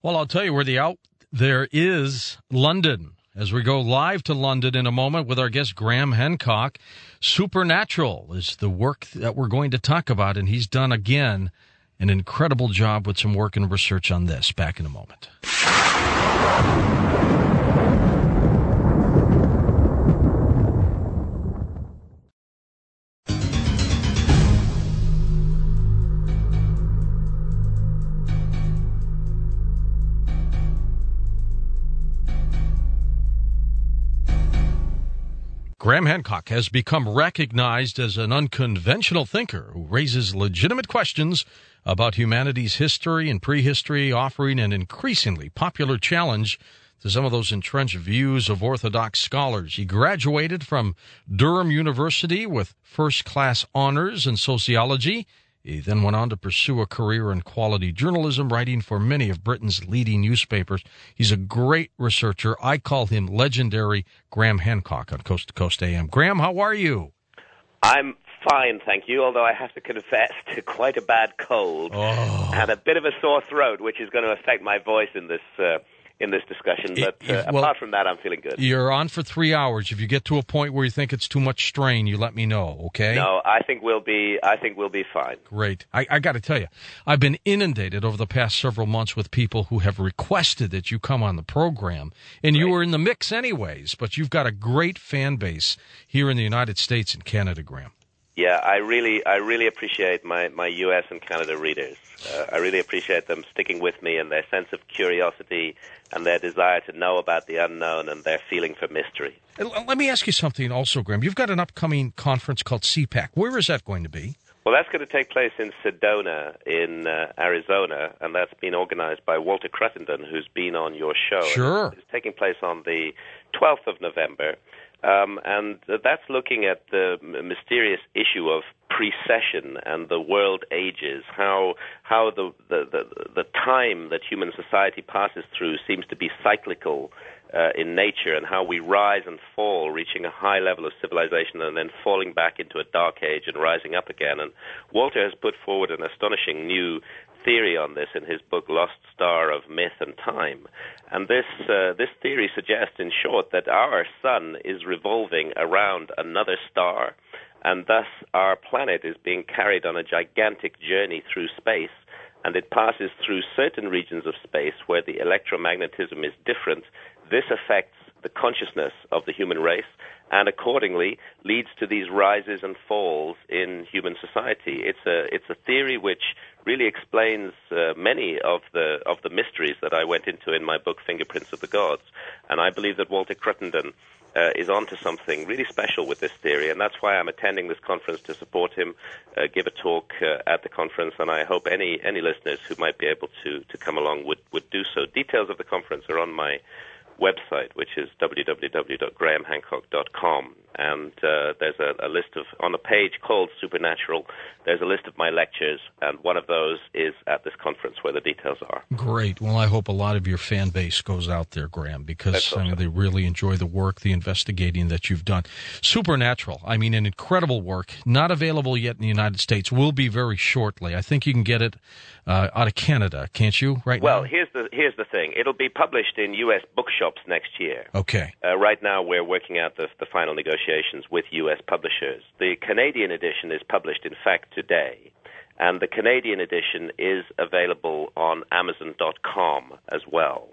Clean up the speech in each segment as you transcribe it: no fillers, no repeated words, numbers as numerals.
Well, I'll tell you where there is London. As we go live to London in a moment with our guest Graham Hancock, Supernatural is the work that we're going to talk about, and he's done, again, an incredible job with some work and research on this. Back in a moment. Graham Hancock has become recognized as an unconventional thinker who raises legitimate questions about humanity's history and prehistory, offering an increasingly popular challenge to some of those entrenched views of orthodox scholars. He graduated from Durham University with first-class honors in sociology. He then went on to pursue a career in quality journalism, writing for many of Britain's leading newspapers. He's a great researcher. I call him legendary Graham Hancock on Coast to Coast AM. Graham, how are you? I'm fine, thank you, although I have to confess to quite a bad cold and a bit of a sore throat, which is going to affect my voice in this discussion. But apart from that, I'm feeling good. You're on for 3 hours. If you get to a point where you think it's too much strain, you let me know, okay? No, I think we'll be fine. Great. I got to tell you, I've been inundated over the past several months with people who have requested that you come on the program, and you were in the mix anyways, but you've got a great fan base here in the United States and Canada, Graham. Yeah, I really appreciate my U.S. and Canada readers. I really appreciate them sticking with me and their sense of curiosity and their desire to know about the unknown and their feeling for mystery. Let me ask you something also, Graham. You've got an upcoming conference called CPAC. Where is that going to be? Well, that's going to take place in Sedona in Arizona, and that's been organized by Walter Cruttenden, who's been on your show. Sure. It's taking place on the 12th of November. And that's looking at the mysterious issue of precession and the world ages, how the time that human society passes through seems to be cyclical in nature, and how we rise and fall, reaching a high level of civilization and then falling back into a dark age and rising up again. And Walter has put forward an astonishing new theory on this in his book Lost Star of Myth and Time. And this theory suggests, in short, that our sun is revolving around another star, and thus our planet is being carried on a gigantic journey through space, and it passes through certain regions of space where the electromagnetism is different. This affects the consciousness of the human race, and accordingly leads to these rises and falls in human society. It's a theory which really explains many of the mysteries that I went into in my book Fingerprints of the Gods, and I believe that Walter Cruttenden is onto something really special with this theory, and that's why I'm attending this conference to support him, give a talk at the conference, and I hope any listeners who might be able to come along would do so. Details of the conference are on my website, which is www.grahamhancock.com, and there's a list on a page called Supernatural, there's a list of my lectures, and one of those is at this conference where the details are. Great. Well, I hope a lot of your fan base goes out there, Graham, because they really enjoy the work, the investigating that you've done. Supernatural, I mean, an incredible work, not available yet in the United States, will be very shortly. I think you can get it out of Canada, can't you, now? Well, here's the thing. It'll be published in U.S. bookshops next year. Okay. Right now we're working out the final negotiations with U.S. publishers. The Canadian edition is published, in fact, today, and the Canadian edition is available on Amazon.com as well.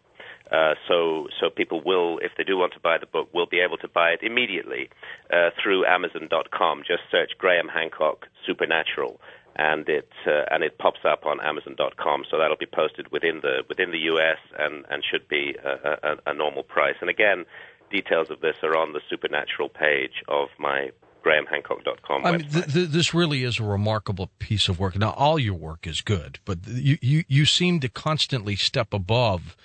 So people will, if they do want to buy the book, will be able to buy it immediately through Amazon.com. Just search Graham Hancock Supernatural, and it pops up on Amazon.com. So that'll be posted within the U.S. and should be a normal price. And again, details of this are on the Supernatural page of my GrahamHancock.com website. I mean, this really is a remarkable piece of work. Now, all your work is good, but you seem to constantly step above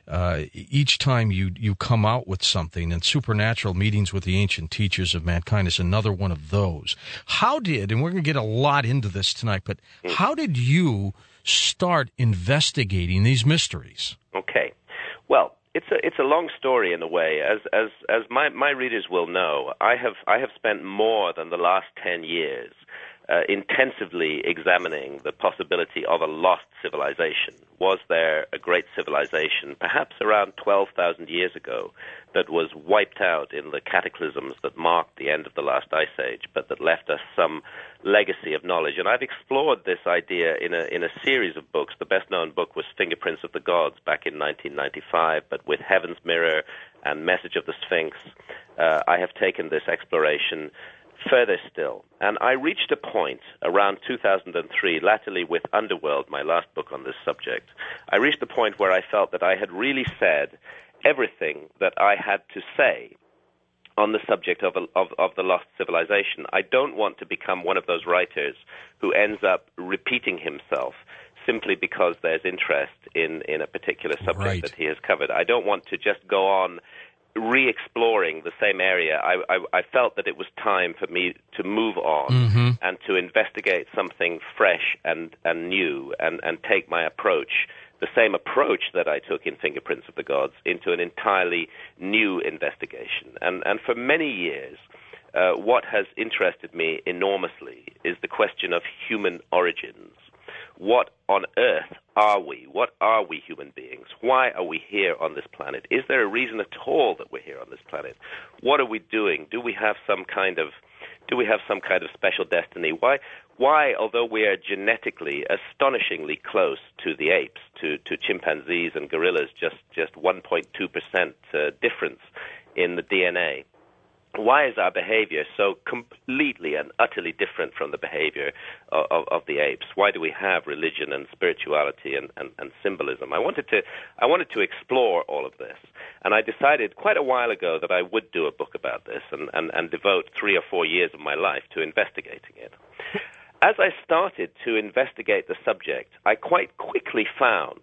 each time you come out with something, and Supernatural Meetings with the Ancient Teachers of Mankind is another one of those. How did, and we're going to get a lot into this tonight, but how did you start investigating these mysteries? Okay. Well, it's a long story in a way. As my readers will know, I have spent more than the last 10 years intensively examining the possibility of a lost civilization. Was there a great civilization, perhaps around 12,000 years ago, that was wiped out in the cataclysms that marked the end of the last ice age, but that left us some legacy of knowledge? And I've explored this idea in a series of books. The best-known book was Fingerprints of the Gods back in 1995, but with Heaven's Mirror and Message of the Sphinx, I have taken this exploration further still. And I reached a point around 2003, latterly with Underworld, my last book on this subject. I reached the point where I felt that I had really said everything that I had to say on the subject of the lost civilization. I don't want to become one of those writers who ends up repeating himself simply because there's interest in a particular subject that he has covered. I don't want to just go on re-exploring the same area. I felt that it was time for me to move on and to investigate something fresh and new and take my approach, the same approach that I took in Fingerprints of the Gods, into an entirely new investigation. And for many years, what has interested me enormously is the question of human origins. What on earth are we? What are we human beings? Why are we here on this planet? Is there a reason at all that we're here on this planet? What are we doing? Do we have some kind of special destiny? Why, although we are genetically astonishingly close to the apes, to chimpanzees and gorillas, just 1.2% difference in the DNA, why is our behavior so completely and utterly different from the behavior of the apes? Why do we have religion and spirituality and symbolism? I wanted to explore all of this, and I decided quite a while ago that I would do a book about this and devote 3 or 4 years of my life to investigating it. As I started to investigate the subject, I quite quickly found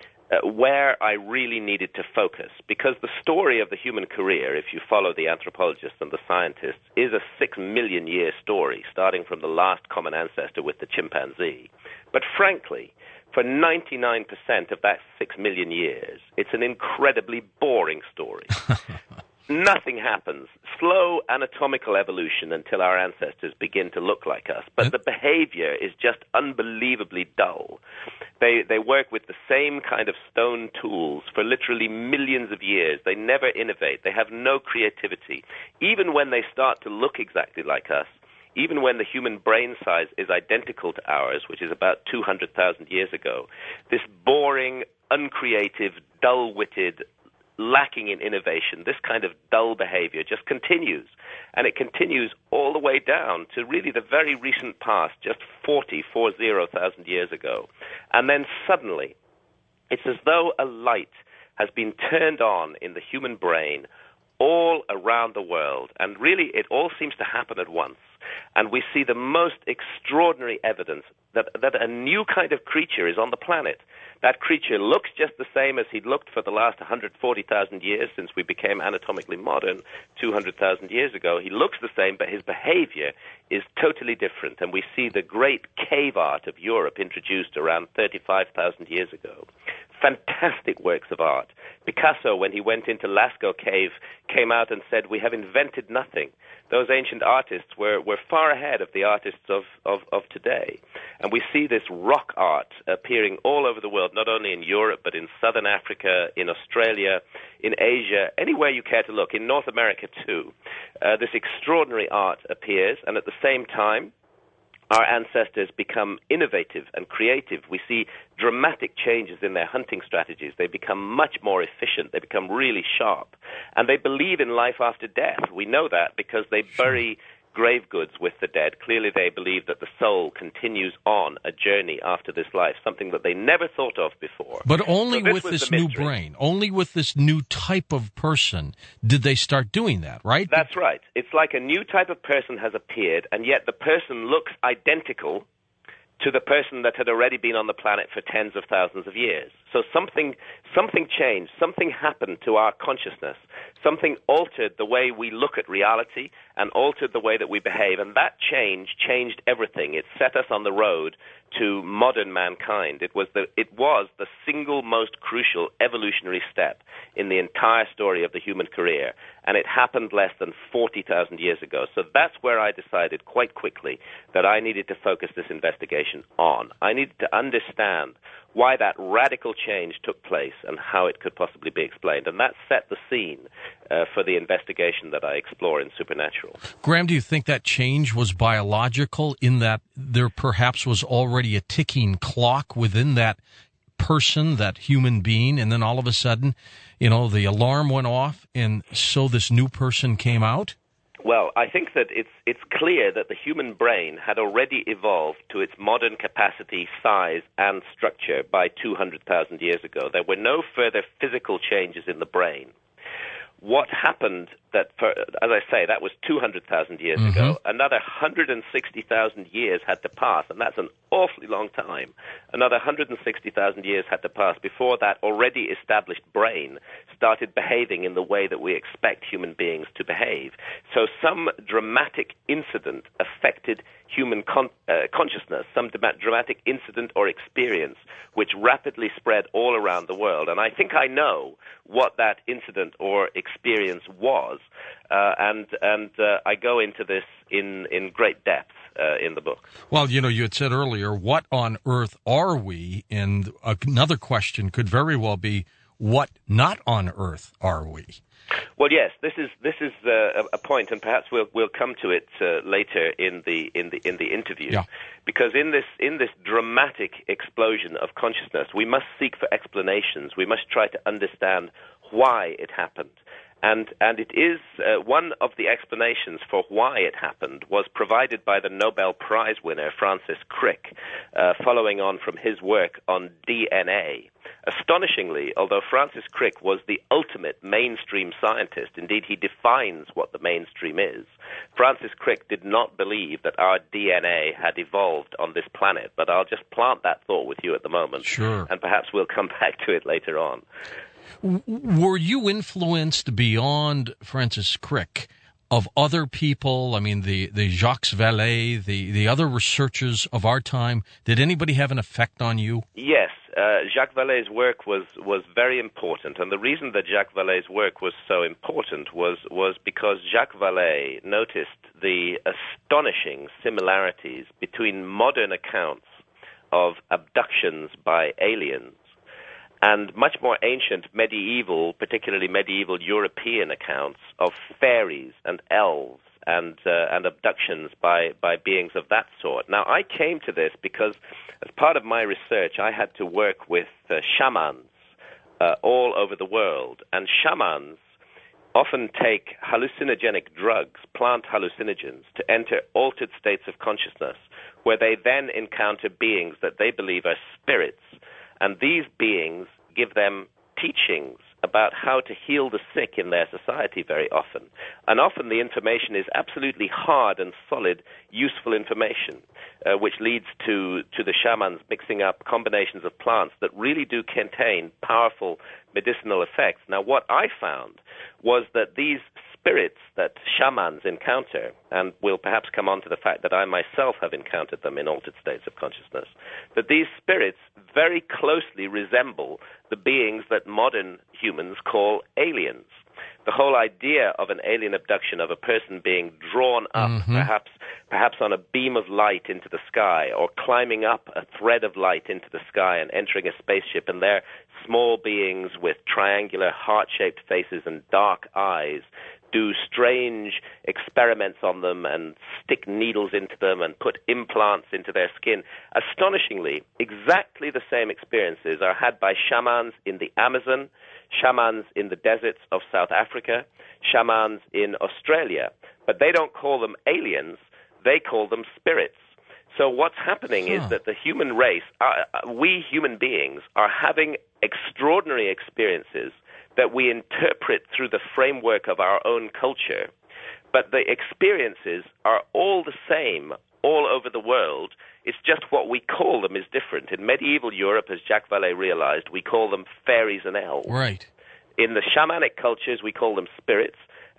where I really needed to focus, because the story of the human career, if you follow the anthropologists and the scientists, is a 6 million year story, starting from the last common ancestor with the chimpanzee. But frankly, for 99% of that 6 million years, it's an incredibly boring story. Nothing happens. Slow anatomical evolution until our ancestors begin to look like us. But the behavior is just unbelievably dull. They work with the same kind of stone tools for literally millions of years. They never innovate. They have no creativity. Even when they start to look exactly like us, even when the human brain size is identical to ours, which is about 200,000 years ago, this boring, uncreative, dull-witted, lacking in innovation, this kind of dull behavior just continues. And it continues all the way down to really the very recent past, just 40,000 years ago. And then suddenly, it's as though a light has been turned on in the human brain all around the world. And really, it all seems to happen at once. And we see the most extraordinary evidence that a new kind of creature is on the planet. That creature looks just the same as he'd looked for the last 140,000 years since we became anatomically modern 200,000 years ago. He looks the same, but his behavior is totally different. And we see the great cave art of Europe introduced around 35,000 years ago. Fantastic works of art. Picasso, when he went into Lascaux Cave, came out and said, "We have invented nothing." Those ancient artists were far ahead of the artists of today. And we see this rock art appearing all over the world, not only in Europe, but in southern Africa, in Australia, in Asia, anywhere you care to look, in North America too. This extraordinary art appears, and at the same time, our ancestors become innovative and creative. We see dramatic changes in their hunting strategies. They become much more efficient. They become really sharp. And they believe in life after death. We know that because they bury grave goods with the dead. Clearly they believe that the soul continues on a journey after this life, something that they never thought of before. But only with this new brain, only with this new type of person did they start doing that, right? That's right. It's like a new type of person has appeared, and yet the person looks identical to the person that had already been on the planet for tens of thousands of years. So something changed, something happened to our consciousness, something altered the way we look at reality and altered the way that we behave, and that change changed everything. It set us on the road to modern mankind. It was the single most crucial evolutionary step in the entire story of the human career, and it happened less than 40,000 years ago. So that's where I decided quite quickly that I needed to focus this investigation on. I needed to understand why that radical change took place and how it could possibly be explained. And that set the scene for the investigation that I explore in Supernatural. Graham, do you think that change was biological, in that there perhaps was already a ticking clock within that person, that human being, and then all of a sudden, the alarm went off, and so this new person came out? Well, I think that it's clear that the human brain had already evolved to its modern capacity, size, and structure by 200,000 years ago. There were no further physical changes in the brain. What happened as I say, that was 200,000 years ago. Another 160,000 years had to pass, and that's an awfully long time. Another 160,000 years had to pass before that already established brain started behaving in the way that we expect human beings to behave. So some dramatic incident affected human consciousness, some dramatic incident or experience, which rapidly spread all around the world. And I think I know what that incident or experience was, and I go into this in great depth in the book. Well, you had said earlier, what on earth are we? And another question could very well be, what not on earth are we? Well, yes, this is a point, and perhaps we'll come to it later in the interview. Yeah. Because in this dramatic explosion of consciousness, we must seek for explanations. We must try to understand why it happened. And it is one of the explanations for why it happened was provided by the Nobel Prize winner Francis Crick, following on from his work on DNA. Astonishingly, although Francis Crick was the ultimate mainstream scientist, indeed he defines what the mainstream is, Francis Crick did not believe that our DNA had evolved on this planet. But I'll just plant that thought with you at the moment. Sure. And perhaps we'll come back to it later on. Were you influenced beyond Francis Crick of other people? I mean, the Jacques Vallée, the other researchers of our time. Did anybody have an effect on you? Yes. Jacques Vallée's work was very important. And the reason that Jacques Vallée's work was so important was because Jacques Vallée noticed the astonishing similarities between modern accounts of abductions by aliens and much more ancient medieval, particularly medieval European accounts of fairies and elves and abductions by beings of that sort. Now, I came to this because as part of my research, I had to work with shamans all over the world. And shamans often take hallucinogenic drugs, plant hallucinogens, to enter altered states of consciousness, where they then encounter beings that they believe are spirits. And these beings give them teachings about how to heal the sick in their society very often. And often the information is absolutely hard and solid, useful information, which leads to the shamans mixing up combinations of plants that really do contain powerful medicinal effects. Now, what I found was that these spirits that shamans encounter, and we'll perhaps come on to the fact that I myself have encountered them in altered states of consciousness, that these spirits very closely resemble the beings that modern humans call aliens. The whole idea of an alien abduction, of a person being drawn up, perhaps on a beam of light into the sky, or climbing up a thread of light into the sky and entering a spaceship, and they're small beings with triangular heart-shaped faces and dark eyes, do strange experiments on them and stick needles into them and put implants into their skin. Astonishingly, exactly the same experiences are had by shamans in the Amazon, shamans in the deserts of South Africa, shamans in Australia. But they don't call them aliens, they call them spirits. So what's happening is that the human race, we human beings, are having extraordinary experiences that we interpret through the framework of our own culture, but the experiences are all the same all over the world. It's just what we call them is different. In medieval Europe, as Jacques Vallée realized, we call them fairies and elves. Right. In the shamanic cultures, we call them spirits,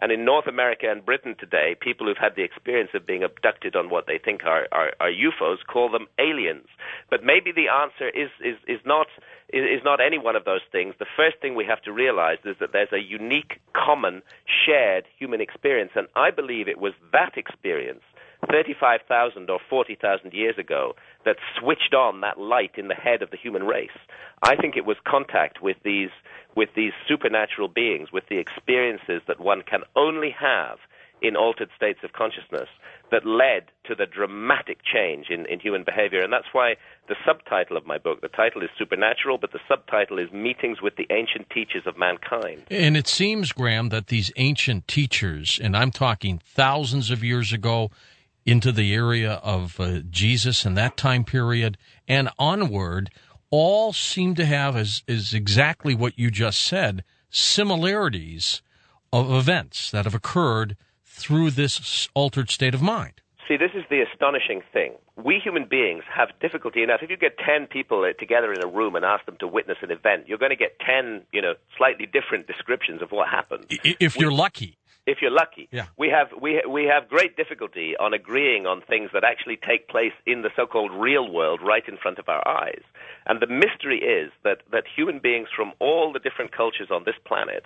And in North America and Britain today, people who've had the experience of being abducted on what they think are UFOs call them aliens. But maybe the answer is not any one of those things. The first thing we have to realize is that there's a unique, common, shared human experience. And I believe it was that experience 35,000 or 40,000 years ago that switched on that light in the head of the human race. I think it was contact with these supernatural beings, with the experiences that one can only have in altered states of consciousness, that led to the dramatic change in human behavior. And that's why the subtitle of my book, the title is Supernatural, but the subtitle is Meetings with the Ancient Teachers of Mankind. And it seems, Graham, that these ancient teachers, and I'm talking thousands of years ago, into the area of Jesus and that time period and onward, all seem to have, is exactly what you just said, similarities of events that have occurred through this altered state of mind. See, this is the astonishing thing. We human beings have difficulty enough. If you get 10 people together in a room and ask them to witness an event, you're going to get 10, slightly different descriptions of what happened. If you're lucky. If you're lucky. Yeah. We have great difficulty on agreeing on things that actually take place in the so-called real world right in front of our eyes. And the mystery is that human beings from all the different cultures on this planet,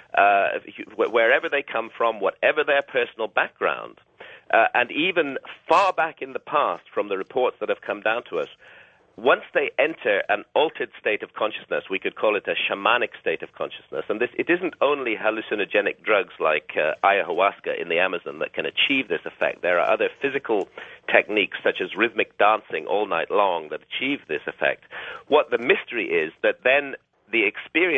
wherever they come from, whatever their personal background, and even far back in the past from the reports that have come down to us, once they enter an altered state of consciousness, we could call it a shamanic state of consciousness. And it isn't only hallucinogenic drugs like ayahuasca in the Amazon that can achieve this effect. There are other physical techniques such as rhythmic dancing all night long that achieve this effect. What the mystery is that then the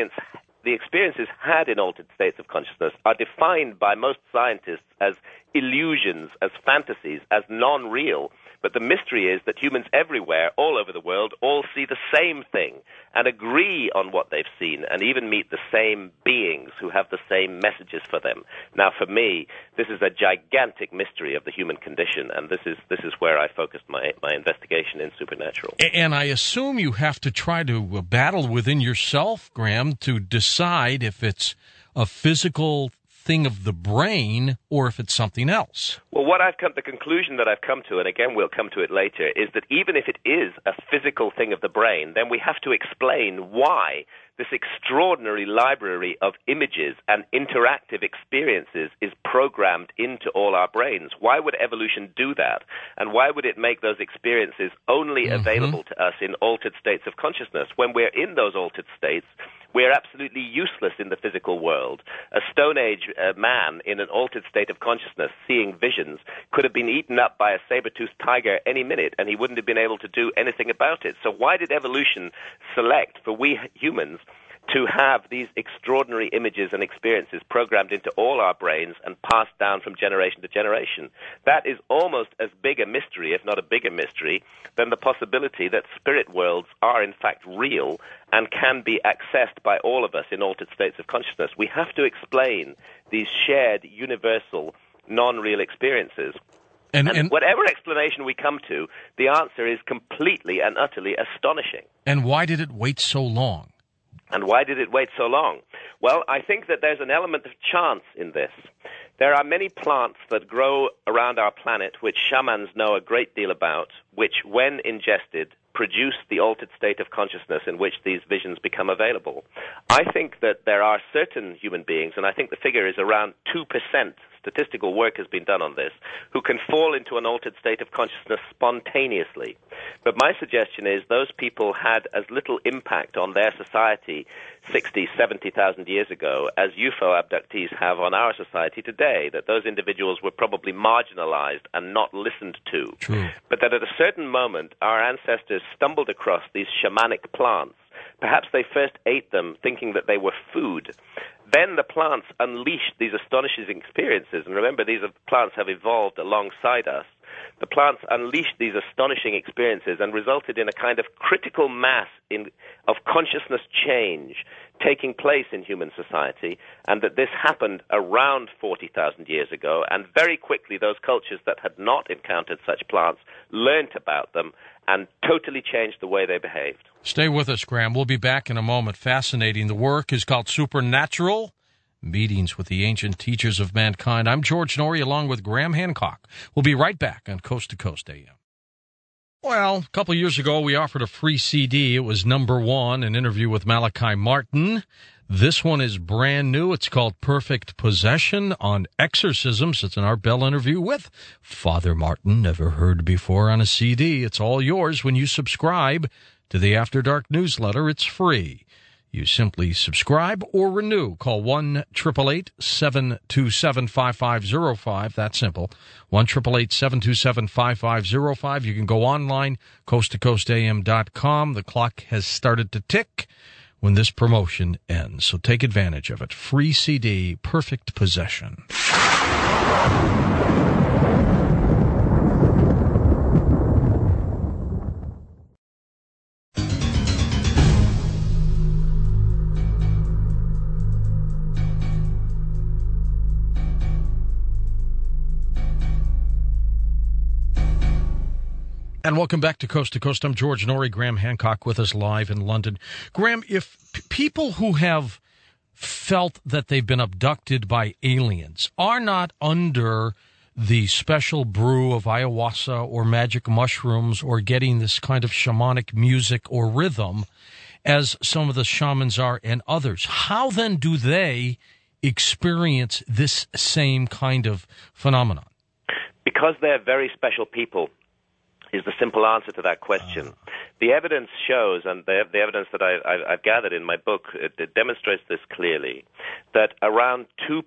experiences had in altered states of consciousness are defined by most scientists as illusions, as fantasies, as non-real. But the mystery is that humans everywhere, all over the world, all see the same thing and agree on what they've seen and even meet the same beings who have the same messages for them. Now, for me, this is a gigantic mystery of the human condition, and this is where I focused my investigation in Supernatural. And I assume you have to try to battle within yourself, Graham, to decide if it's a physical thing of the brain or if it's something else. Well, the conclusion that I've come to, and again we'll come to it later, is that even if it is a physical thing of the brain, then we have to explain why this extraordinary library of images and interactive experiences is programmed into all our brains. Why would evolution do that? And why would it make those experiences only available to us in altered states of consciousness? When we're in those altered states, we're absolutely useless in the physical world. A Stone Age man in an altered state of consciousness, seeing visions, could have been eaten up by a saber-toothed tiger any minute, and he wouldn't have been able to do anything about it. So why did evolution select for we humans to have these extraordinary images and experiences programmed into all our brains and passed down from generation to generation? That is almost as big a mystery, if not a bigger mystery, than the possibility that spirit worlds are in fact real and can be accessed by all of us in altered states of consciousness. We have to explain these shared, universal, non-real experiences. And whatever explanation we come to, the answer is completely and utterly astonishing. And why did it wait so long? And why did it wait so long? Well, I think that there's an element of chance in this. There are many plants that grow around our planet which shamans know a great deal about, which, when ingested, produce the altered state of consciousness in which these visions become available. I think that there are certain human beings, and I think the figure is around 2%, statistical work has been done on this, who can fall into an altered state of consciousness spontaneously. But my suggestion is those people had as little impact on their society 60, 70,000 years ago as UFO abductees have on our society today, that those individuals were probably marginalized and not listened to. True. But that at a certain moment, our ancestors stumbled across these shamanic plants. Perhaps they first ate them thinking that they were food. Then the plants unleashed these astonishing experiences. And remember, these plants have evolved alongside us. The plants unleashed these astonishing experiences and resulted in a kind of critical mass of consciousness change taking place in human society, and that this happened around 40,000 years ago. And very quickly, those cultures that had not encountered such plants learnt about them and totally changed the way they behaved. Stay with us, Graham. We'll be back in a moment. Fascinating. The work is called Supernatural, Meetings with the Ancient Teachers of Mankind. I'm George Noory along with Graham Hancock. We'll be right back on Coast to Coast AM. Well, a couple of years ago, we offered a free CD. It was number one, an interview with Malachi Martin. This one is brand new. It's called Perfect Possession on Exorcisms. It's an Art Bell interview with Father Martin, never heard before on a CD. It's all yours when you subscribe to the After Dark newsletter. It's free. You simply subscribe or renew. Call 1-888-727-5505. That's simple. 1-888-727-5505. You can go online, coasttocoastam.com. The clock has started to tick when this promotion ends, so take advantage of it. Free CD, Perfect Possession. And welcome back to Coast. I'm George Noory. Graham Hancock with us live in London. Graham, if people who have felt that they've been abducted by aliens are not under the special brew of ayahuasca or magic mushrooms or getting this kind of shamanic music or rhythm as some of the shamans are and others, how then do they experience this same kind of phenomenon? Because they're very special people is the simple answer to that question. The evidence shows, and the evidence that I've gathered in my book, it demonstrates this clearly, that around 2%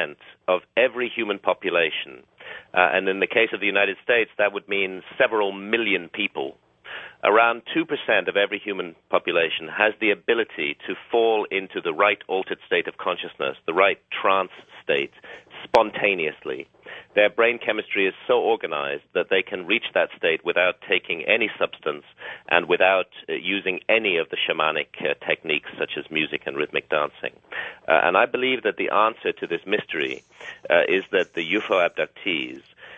of every human population, and in the case of the United States, that would mean several million people, around 2% of every human population has the ability to fall into the right altered state of consciousness, the right trance state, spontaneously. Their brain chemistry is so organized that they can reach that state without taking any substance and without using any of the shamanic techniques such as music and rhythmic dancing. And I believe that the answer to this mystery is that the UFO abductees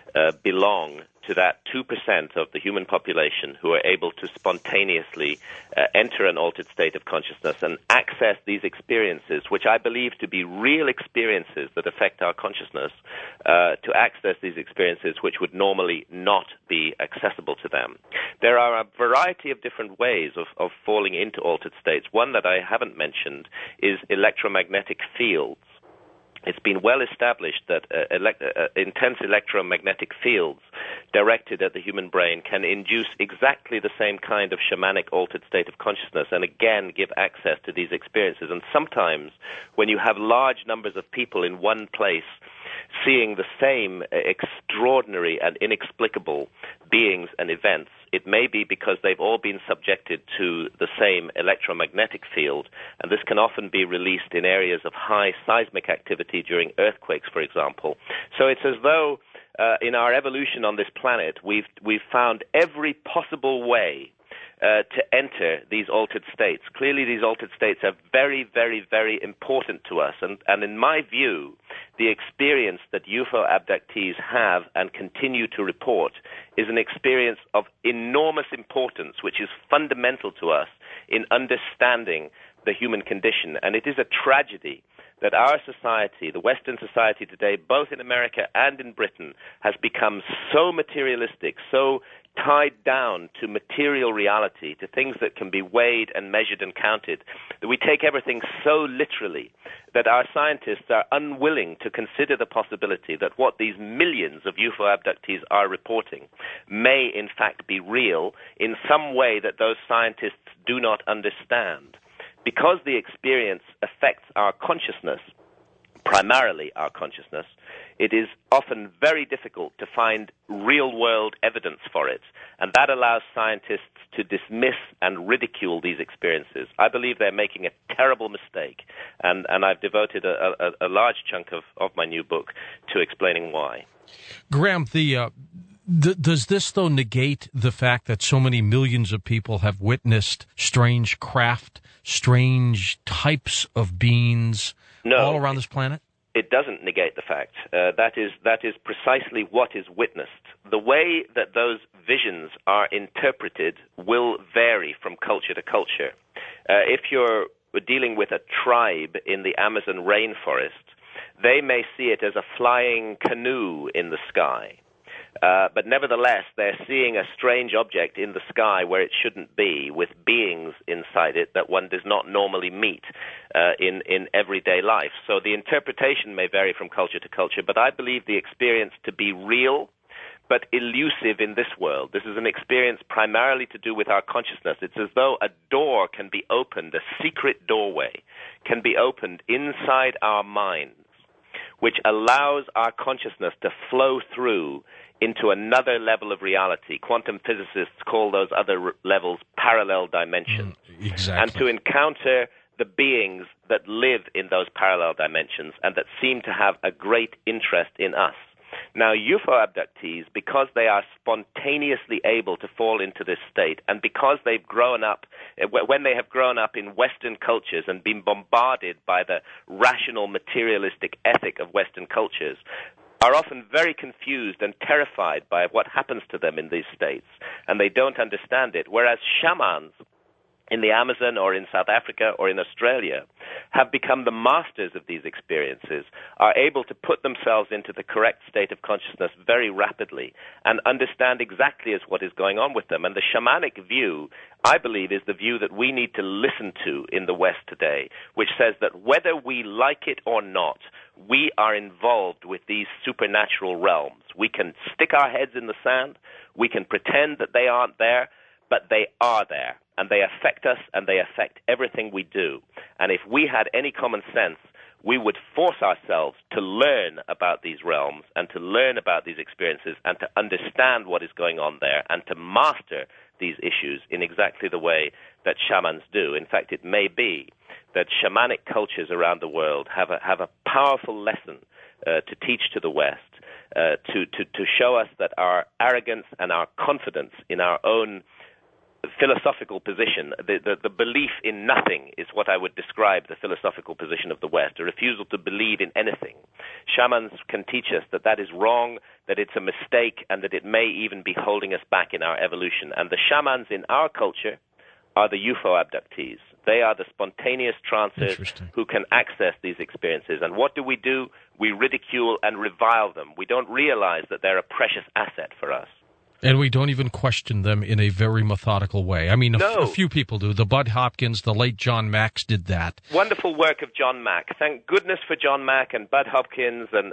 belong to that 2% of the human population who are able to spontaneously enter an altered state of consciousness and access these experiences, which I believe to be real experiences that affect our consciousness, to access these experiences which would normally not be accessible to them. There are a variety of different ways of falling into altered states. One that I haven't mentioned is electromagnetic fields. It's been well established that intense electromagnetic fields directed at the human brain can induce exactly the same kind of shamanic altered state of consciousness and again give access to these experiences. And sometimes when you have large numbers of people in one place seeing the same extraordinary and inexplicable beings and events, it may be because they've all been subjected to the same electromagnetic field, and this can often be released in areas of high seismic activity during earthquakes, for example. So it's as though in our evolution on this planet, we've found every possible way to enter these altered states. Clearly, these altered states are very, very, very important to us. And in my view, the experience that UFO abductees have and continue to report is an experience of enormous importance, which is fundamental to us in understanding the human condition. And it is a tragedy that our society, the Western society today, both in America and in Britain, has become so materialistic, so tied down to material reality, to things that can be weighed and measured and counted, that we take everything so literally that our scientists are unwilling to consider the possibility that what these millions of UFO abductees are reporting may in fact be real in some way that those scientists do not understand. Because the experience affects our consciousness, primarily our consciousness, it is often very difficult to find real-world evidence for it, and that allows scientists to dismiss and ridicule these experiences. I believe they're making a terrible mistake, and I've devoted a large chunk of my new book to explaining why. Graham, does this, though, negate the fact that so many millions of people have witnessed strange craft, strange types of beings all around this planet? It doesn't negate the fact. That is precisely what is witnessed. The way that those visions are interpreted will vary from culture to culture. If you're dealing with a tribe in the Amazon rainforest, they may see it as a flying canoe in the sky. But nevertheless, they're seeing a strange object in the sky where it shouldn't be, with beings inside it that one does not normally meet in everyday life. So the interpretation may vary from culture to culture, but I believe the experience to be real but elusive in this world. This is an experience primarily to do with our consciousness. It's as though a door can be opened, a secret doorway can be opened inside our minds, which allows our consciousness to flow through into another level of reality. Quantum physicists call those other levels parallel dimensions. Exactly. And to encounter the beings that live in those parallel dimensions and that seem to have a great interest in us. Now, UFO abductees, because they are spontaneously able to fall into this state, and because they've grown up, when they have grown up in Western cultures and been bombarded by the rational, materialistic ethic of Western cultures, are often very confused and terrified by what happens to them in these states, and they don't understand it. Whereas shamans in the Amazon or in South Africa or in Australia have become the masters of these experiences, are able to put themselves into the correct state of consciousness very rapidly and understand exactly as what is going on with them. And the shamanic view, I believe, is the view that we need to listen to in the West today, which says that whether we like it or not, we are involved with these supernatural realms. We can stick our heads in the sand, we can pretend that they aren't there, but they are there, and they affect us, and they affect everything we do. And if we had any common sense, we would force ourselves to learn about these realms and to learn about these experiences and to understand what is going on there and to master these issues in exactly the way that shamans do. In fact, it may be that shamanic cultures around the world have a powerful lesson to teach to the West, to show us that our arrogance and our confidence in our own philosophical position, the belief in nothing is what I would describe the philosophical position of the West, a refusal to believe in anything. Shamans can teach us that that is wrong, that it's a mistake, and that it may even be holding us back in our evolution. And the shamans in our culture are the UFO abductees. They are the spontaneous trancers who can access these experiences. And what do? We ridicule and revile them. We don't realize that they're a precious asset for us. And we don't even question them in a very methodical way. I mean, a few people do. The Bud Hopkins, the late John Mack did that. Wonderful work of John Mack. Thank goodness for John Mack and Bud Hopkins and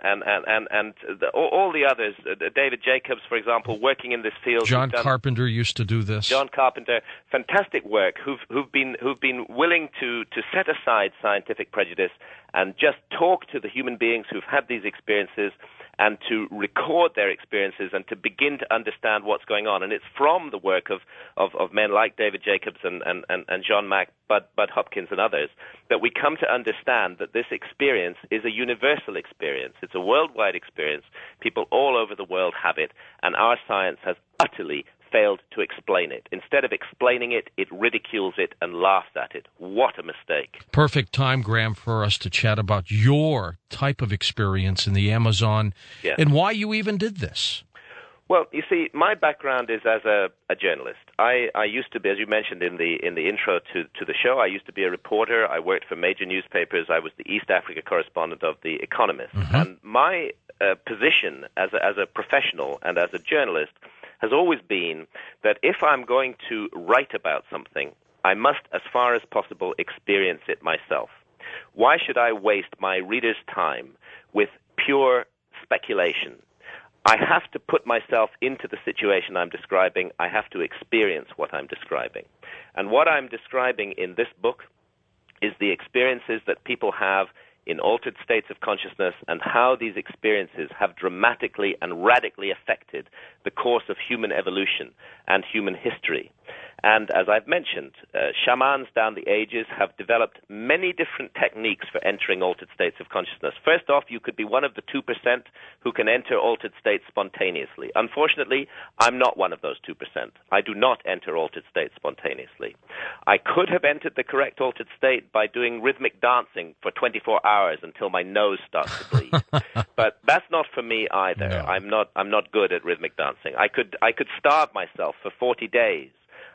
all the others. David Jacobs, for example, working in this field. John Carpenter used to do this. John Carpenter, fantastic work. Who've been willing to set aside scientific prejudice and just talk to the human beings who've had these experiences, and to record their experiences and to begin to understand what's going on. And it's from the work of men like David Jacobs and John Mack, Bud Hopkins and others, that we come to understand that this experience is a universal experience. It's a worldwide experience. People all over the world have it, and our science has utterly failed to explain it. Instead of explaining it, it ridicules it and laughs at it. What a mistake. Perfect time, Graham, for us to chat about your type of experience in the Amazon and why you even did this. Well, you see, my background is as a journalist. I used to be, as you mentioned in the intro to the show, I used to be a reporter. I worked for major newspapers. I was the East Africa correspondent of The Economist. Mm-hmm. And my position as a professional and as a journalist has always been that if I'm going to write about something, I must, as far as possible, experience it myself. Why should I waste my reader's time with pure speculation? I have to put myself into the situation I'm describing. I have to experience what I'm describing. And what I'm describing in this book is the experiences that people have in altered states of consciousness and how these experiences have dramatically and radically affected the course of human evolution and human history. And as I've mentioned, shamans down the ages have developed many different techniques for entering altered states of consciousness. First off, you could be one of the 2% who can enter altered states spontaneously. Unfortunately, I'm not one of those 2%. I do not enter altered states spontaneously. I could have entered the correct altered state by doing rhythmic dancing for 24 hours until my nose starts to bleed. But that's not for me either. No. I'm not good at rhythmic dancing. I could starve myself for 40 days.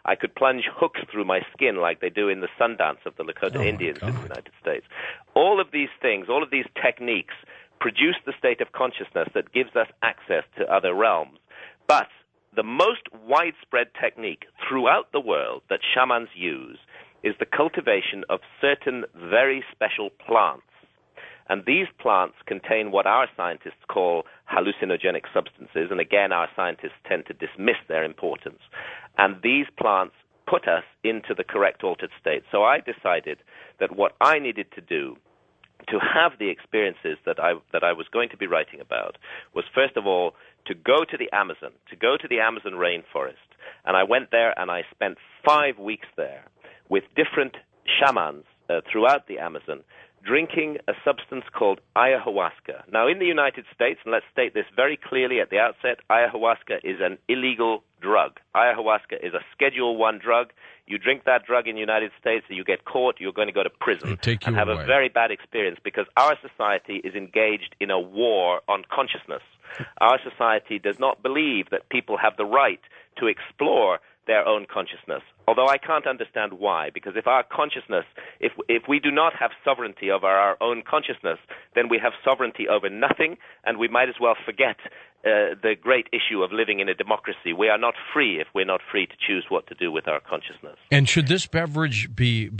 I could plunge hooks through my skin like they do in the Sundance of the Lakota Indians in the United States. All of these things, all of these techniques produce the state of consciousness that gives us access to other realms. But the most widespread technique throughout the world that shamans use is the cultivation of certain very special plants. And these plants contain what our scientists call hallucinogenic substances, and again, our scientists tend to dismiss their importance. And these plants put us into the correct altered state. So I decided that what I needed to do to have the experiences that I was going to be writing about was, first of all, to go to the Amazon rainforest. And I went there and I spent 5 weeks there with different shamans throughout the Amazon, drinking a substance called ayahuasca. Now, in the United States, and let's state this very clearly at the outset, ayahuasca is an illegal drug. Ayahuasca is a Schedule I drug. You drink that drug in the United States, you get caught, you're going to go to prison and have a very bad experience because our society is engaged in a war on consciousness. Our society does not believe that people have the right to explore their own consciousness. Although I can't understand why, because if our consciousness, if we do not have sovereignty over our own consciousness, then we have sovereignty over nothing, and we might as well forget the great issue of living in a democracy. We are not free if we're not free to choose what to do with our consciousness. And should this beverage be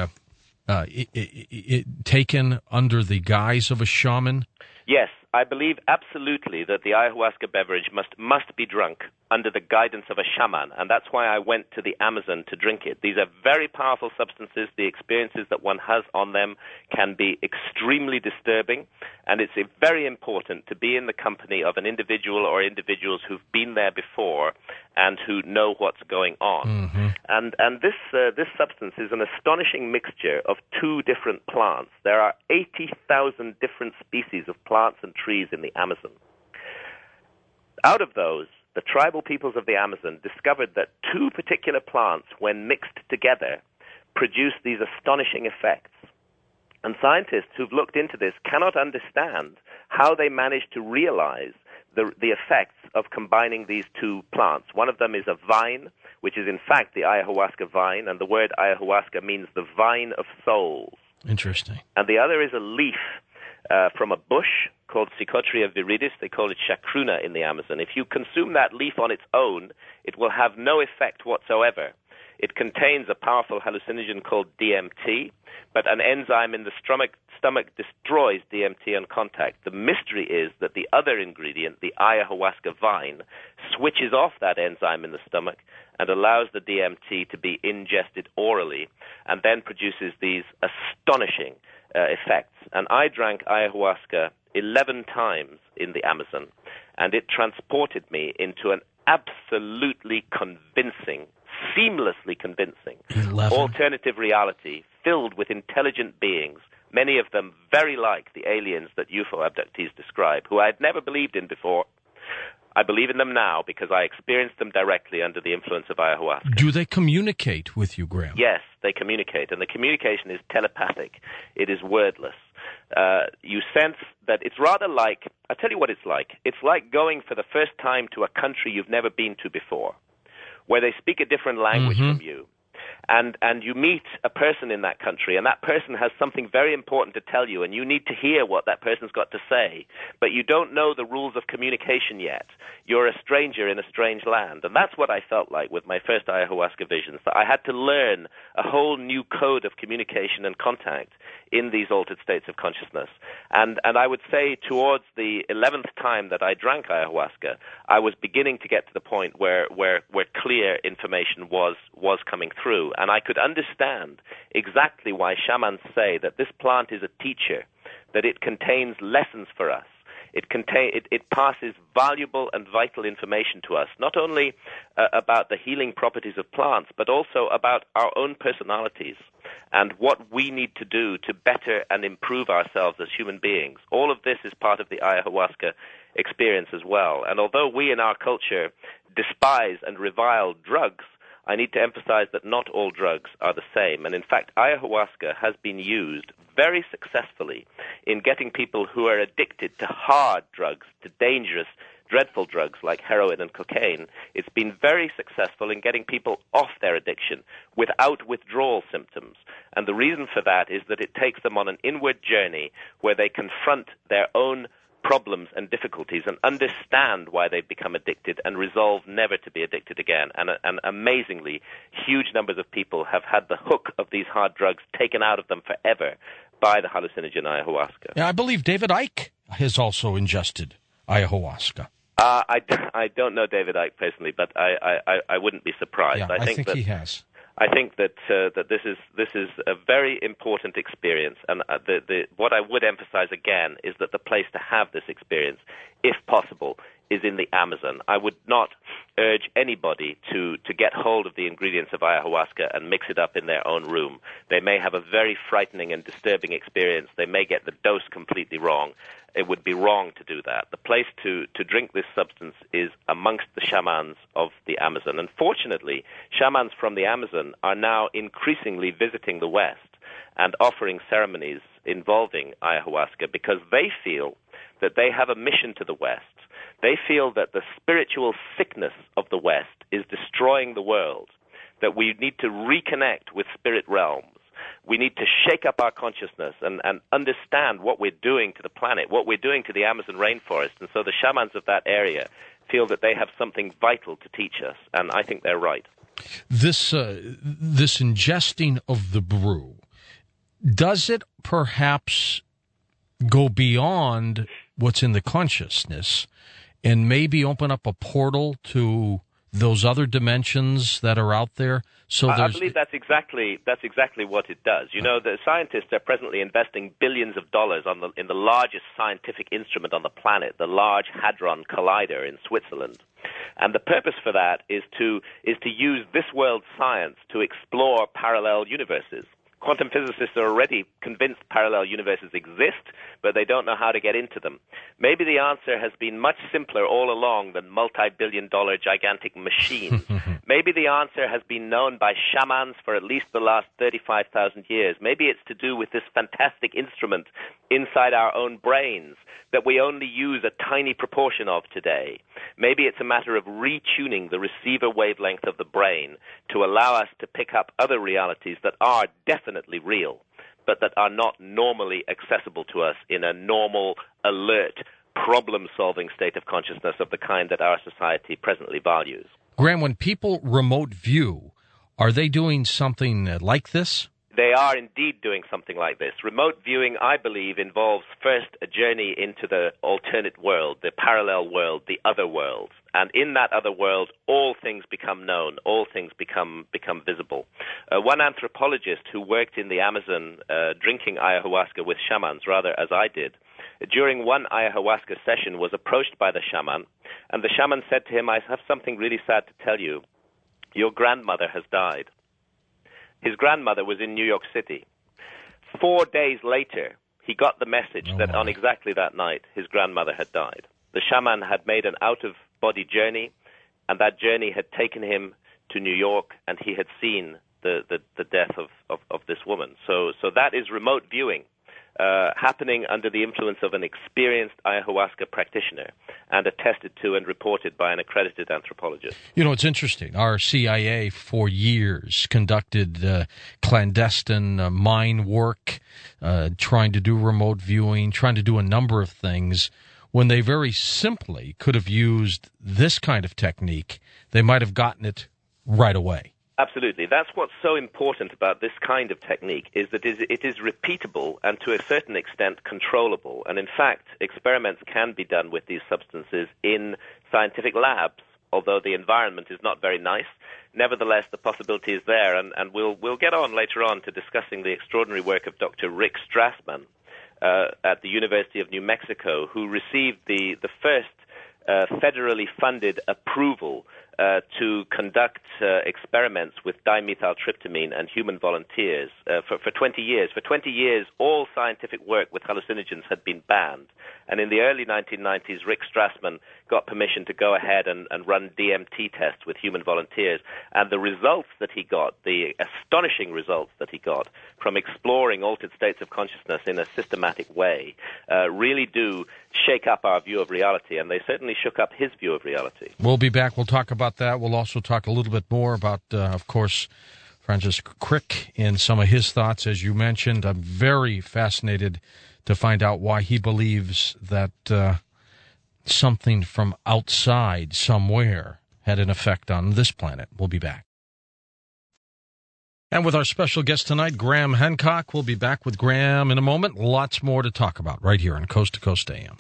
taken under the guise of a shaman? Yes, I believe absolutely that the ayahuasca beverage must be drunk under the guidance of a shaman, and that's why I went to the Amazon to drink it. These are very powerful substances. The experiences that one has on them can be extremely disturbing, and it's very important to be in the company of an individual or individuals who've been there before and who know what's going on. Mm-hmm. And this substance is an astonishing mixture of 2 different plants. There are 80,000 different species of plants and trees in the Amazon. Out of those, the tribal peoples of the Amazon discovered that 2 particular plants, when mixed together, produce these astonishing effects. And scientists who've looked into this cannot understand how they managed to realize the effects of combining these 2 plants. One of them is a vine, which is in fact the ayahuasca vine, and the word ayahuasca means the vine of souls. Interesting. And the other is a leaf from a bush called Psychotria viridis. They call it chacruna in the Amazon. If you consume that leaf on its own, it will have no effect whatsoever. It contains a powerful hallucinogen called DMT, but an enzyme in the stomach destroys DMT on contact. The mystery is that the other ingredient, the ayahuasca vine, switches off that enzyme in the stomach and allows the DMT to be ingested orally and then produces these astonishing effects. And I drank ayahuasca 11 times in the Amazon, and it transported me into an absolutely convincing, seamlessly convincing 11. Alternative reality filled with intelligent beings, many of them very like the aliens that UFO abductees describe, who I had never believed in before. I believe in them now because I experienced them directly under the influence of ayahuasca. Do they communicate with you, Graham? Yes, they communicate, and the communication is telepathic. It is wordless. You sense that it's rather like, I'll tell you what it's like. It's like going for the first time to a country you've never been to before, where they speak a different language from you. And you meet a person in that country, and that person has something very important to tell you, and you need to hear what that person's got to say. But you don't know the rules of communication yet. You're a stranger in a strange land. And that's what I felt like with my first ayahuasca visions, that I had to learn a whole new code of communication and contact in these altered states of consciousness. And I would say towards the 11th time that I drank ayahuasca, I was beginning to get to the point where clear information was coming through. And I could understand exactly why shamans say that this plant is a teacher, that it contains lessons for us. It passes valuable and vital information to us, not only about the healing properties of plants, but also about our own personalities and what we need to do to better and improve ourselves as human beings. All of this is part of the ayahuasca experience as well. And although we in our culture despise and revile drugs, I need to emphasize that not all drugs are the same. And in fact, ayahuasca has been used very successfully in getting people who are addicted to hard drugs, to dangerous dreadful drugs like heroin and cocaine, it's been very successful in getting people off their addiction without withdrawal symptoms. And the reason for that is that it takes them on an inward journey where they confront their own problems and difficulties and understand why they've become addicted and resolve never to be addicted again. And amazingly, huge numbers of people have had the hook of these hard drugs taken out of them forever by the hallucinogen ayahuasca. Yeah, I believe David Icke has also ingested ayahuasca. I don't know David Icke personally, but I wouldn't be surprised. Yeah, I think he has. I think that this is a very important experience, and what I would emphasize again is that the place to have this experience, if possible, is in the Amazon. I would not urge anybody to get hold of the ingredients of ayahuasca and mix it up in their own room. They may have a very frightening and disturbing experience. They may get the dose completely wrong. It would be wrong to do that. The place to drink this substance is amongst the shamans of the Amazon. And fortunately, shamans from the Amazon are now increasingly visiting the West and offering ceremonies involving ayahuasca because they feel that they have a mission to the West. They feel that the spiritual sickness of the West is destroying the world, that we need to reconnect with spirit realms. We need to shake up our consciousness and understand what we're doing to the planet, what we're doing to the Amazon rainforest. And so the shamans of that area feel that they have something vital to teach us, and I think they're right. This ingesting of the brew, does it perhaps go beyond what's in the consciousness and maybe open up a portal to those other dimensions that are out there? So I believe that's exactly what it does. You know, the scientists are presently investing billions of dollars in the largest scientific instrument on the planet, the Large Hadron Collider in Switzerland. And the purpose for that is to use this world's science to explore parallel universes. Quantum physicists are already convinced parallel universes exist, but they don't know how to get into them. Maybe the answer has been much simpler all along than multi-billion-dollar gigantic machines. Maybe the answer has been known by shamans for at least the last 35,000 years. Maybe it's to do with this fantastic instrument inside our own brains that we only use a tiny proportion of today. Maybe it's a matter of retuning the receiver wavelength of the brain to allow us to pick up other realities that are definitely real, but that are not normally accessible to us in a normal, alert, problem-solving state of consciousness of the kind that our society presently values. Graham, when people remote view, are they doing something like this? They are indeed doing something like this. Remote viewing, I believe, involves first a journey into the alternate world, the parallel world, the other world. And in that other world, all things become known, all things become visible. One anthropologist who worked in the Amazon drinking ayahuasca with shamans, rather as I did, during one ayahuasca session was approached by the shaman, and the shaman said to him, "I have something really sad to tell you. Your grandmother has died." His grandmother was in New York City. 4 days later, he got the message that on exactly that night, his grandmother had died. The shaman had made an out-of-body journey, and that journey had taken him to New York, and he had seen the death of this woman. So that is remote viewing, happening under the influence of an experienced ayahuasca practitioner and attested to and reported by an accredited anthropologist. You know, it's interesting. Our CIA for years conducted clandestine mine work, trying to do remote viewing, trying to do a number of things. When they very simply could have used this kind of technique, they might have gotten it right away. Absolutely. That's what's so important about this kind of technique, is that it is repeatable and to a certain extent controllable. And in fact, experiments can be done with these substances in scientific labs, although the environment is not very nice. Nevertheless, the possibility is there, and we'll get on later on to discussing the extraordinary work of Dr. Rick Strassman at the University of New Mexico, who received the first federally funded approval to conduct experiments with dimethyltryptamine and human volunteers for 20 years. For 20 years, all scientific work with hallucinogens had been banned. And in the early 1990s, Rick Strassman got permission to go ahead and run DMT tests with human volunteers. And the results that he got, the astonishing results that he got from exploring altered states of consciousness in a systematic way, really do shake up our view of reality, and they certainly shook up his view of reality. We'll be back. We'll talk about that. We'll also talk a little bit more about, of course, Francis Crick and some of his thoughts, as you mentioned. I'm very fascinated to find out why he believes that something from outside somewhere had an effect on this planet. We'll be back. And with our special guest tonight, Graham Hancock. We'll be back with Graham in a moment. Lots more to talk about right here on Coast to Coast AM.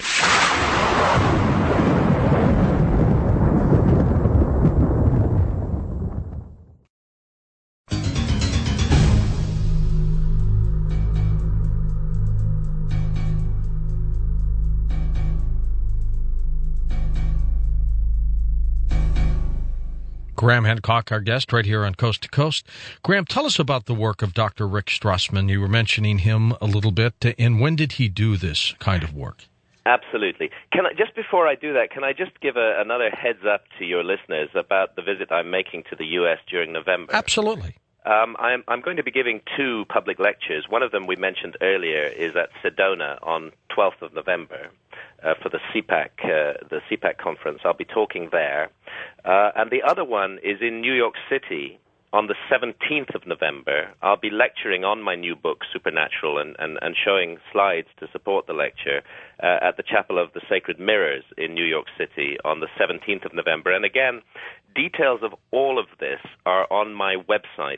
Graham Hancock, our guest, right here on Coast to Coast. Graham, tell us about the work of Dr. Rick Strassman. You were mentioning him a little bit, and when did he do this kind of work? Absolutely. Just before I do that, can I just give another heads up to your listeners about the visit I'm making to the U.S. during November? Absolutely. I'm going to be giving 2 public lectures. One of them we mentioned earlier is at Sedona on 12th of November for the CPAC conference. I'll be talking there. And the other one is in New York City on the 17th of November. I'll be lecturing on my new book, Supernatural, and showing slides to support the lecture at the Chapel of the Sacred Mirrors in New York City on the 17th of November. And again, details of all of this are on my website,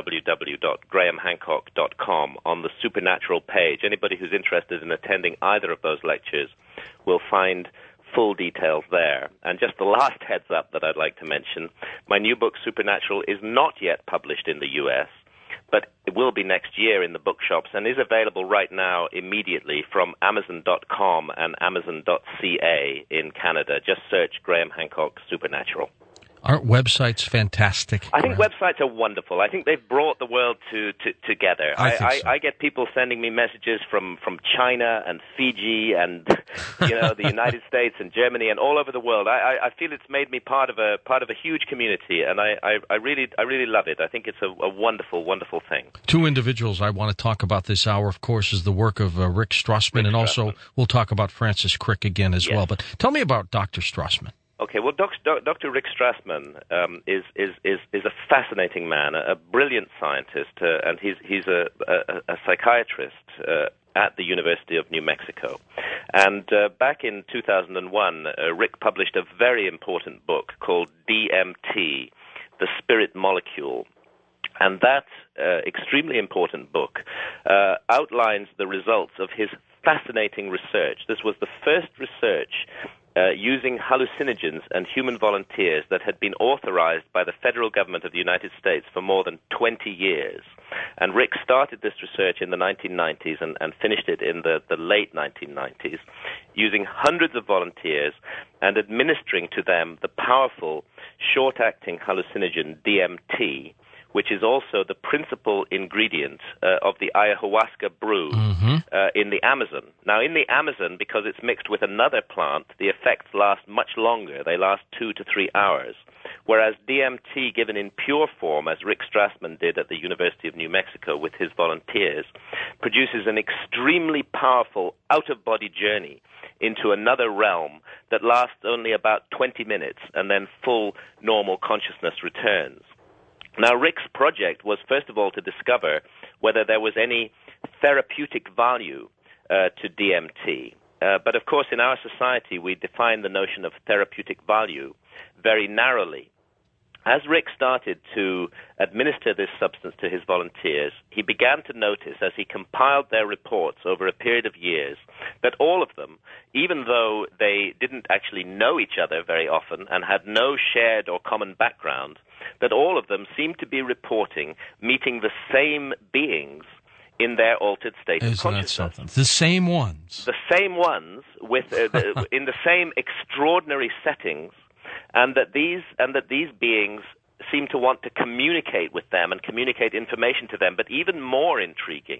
www.grahamhancock.com, on the Supernatural page. Anybody who's interested in attending either of those lectures will find full details there. And just the last heads up that I'd like to mention, my new book, Supernatural, is not yet published in the U.S., but it will be next year in the bookshops and is available right now immediately from Amazon.com and Amazon.ca in Canada. Just search Graham Hancock Supernatural. Aren't websites fantastic? I think websites are wonderful. I think they've brought the world together. I get people sending me messages from China and Fiji and the United States and Germany and all over the world. I feel it's made me part of a huge community, and I really love it. I think it's a wonderful, wonderful thing. 2 individuals I want to talk about this hour, of course, is the work of Rick Strassman, and also we'll talk about Francis Crick again as well. But tell me about Dr. Strassman. Okay, well, Dr. Rick Strassman is a fascinating man, a brilliant scientist, and he's a psychiatrist at the University of New Mexico. And back in 2001, Rick published a very important book called DMT, The Spirit Molecule. And that extremely important book outlines the results of his fascinating research. This was the first research using hallucinogens and human volunteers that had been authorized by the federal government of the United States for more than 20 years. And Rick started this research in the 1990s and finished it in the late 1990s, using hundreds of volunteers and administering to them the powerful short-acting hallucinogen DMT, which is also the principal ingredient of the ayahuasca brew in the Amazon. Now, in the Amazon, because it's mixed with another plant, the effects last much longer. They last 2 to 3 hours, whereas DMT given in pure form, as Rick Strassman did at the University of New Mexico with his volunteers, produces an extremely powerful out-of-body journey into another realm that lasts only about 20 minutes, and then full normal consciousness returns. Now, Rick's project was, first of all, to discover whether there was any therapeutic value to DMT. But, of course, in our society, we define the notion of therapeutic value very narrowly. As Rick started to administer this substance to his volunteers, he began to notice, as he compiled their reports over a period of years, that all of them, even though they didn't actually know each other very often and had no shared or common background, that all of them seemed to be reporting meeting the same beings in their altered state of consciousness. The same ones. The same ones with in the same extraordinary settings, and that these beings seem to want to communicate with them and communicate information to them. But even more intriguing,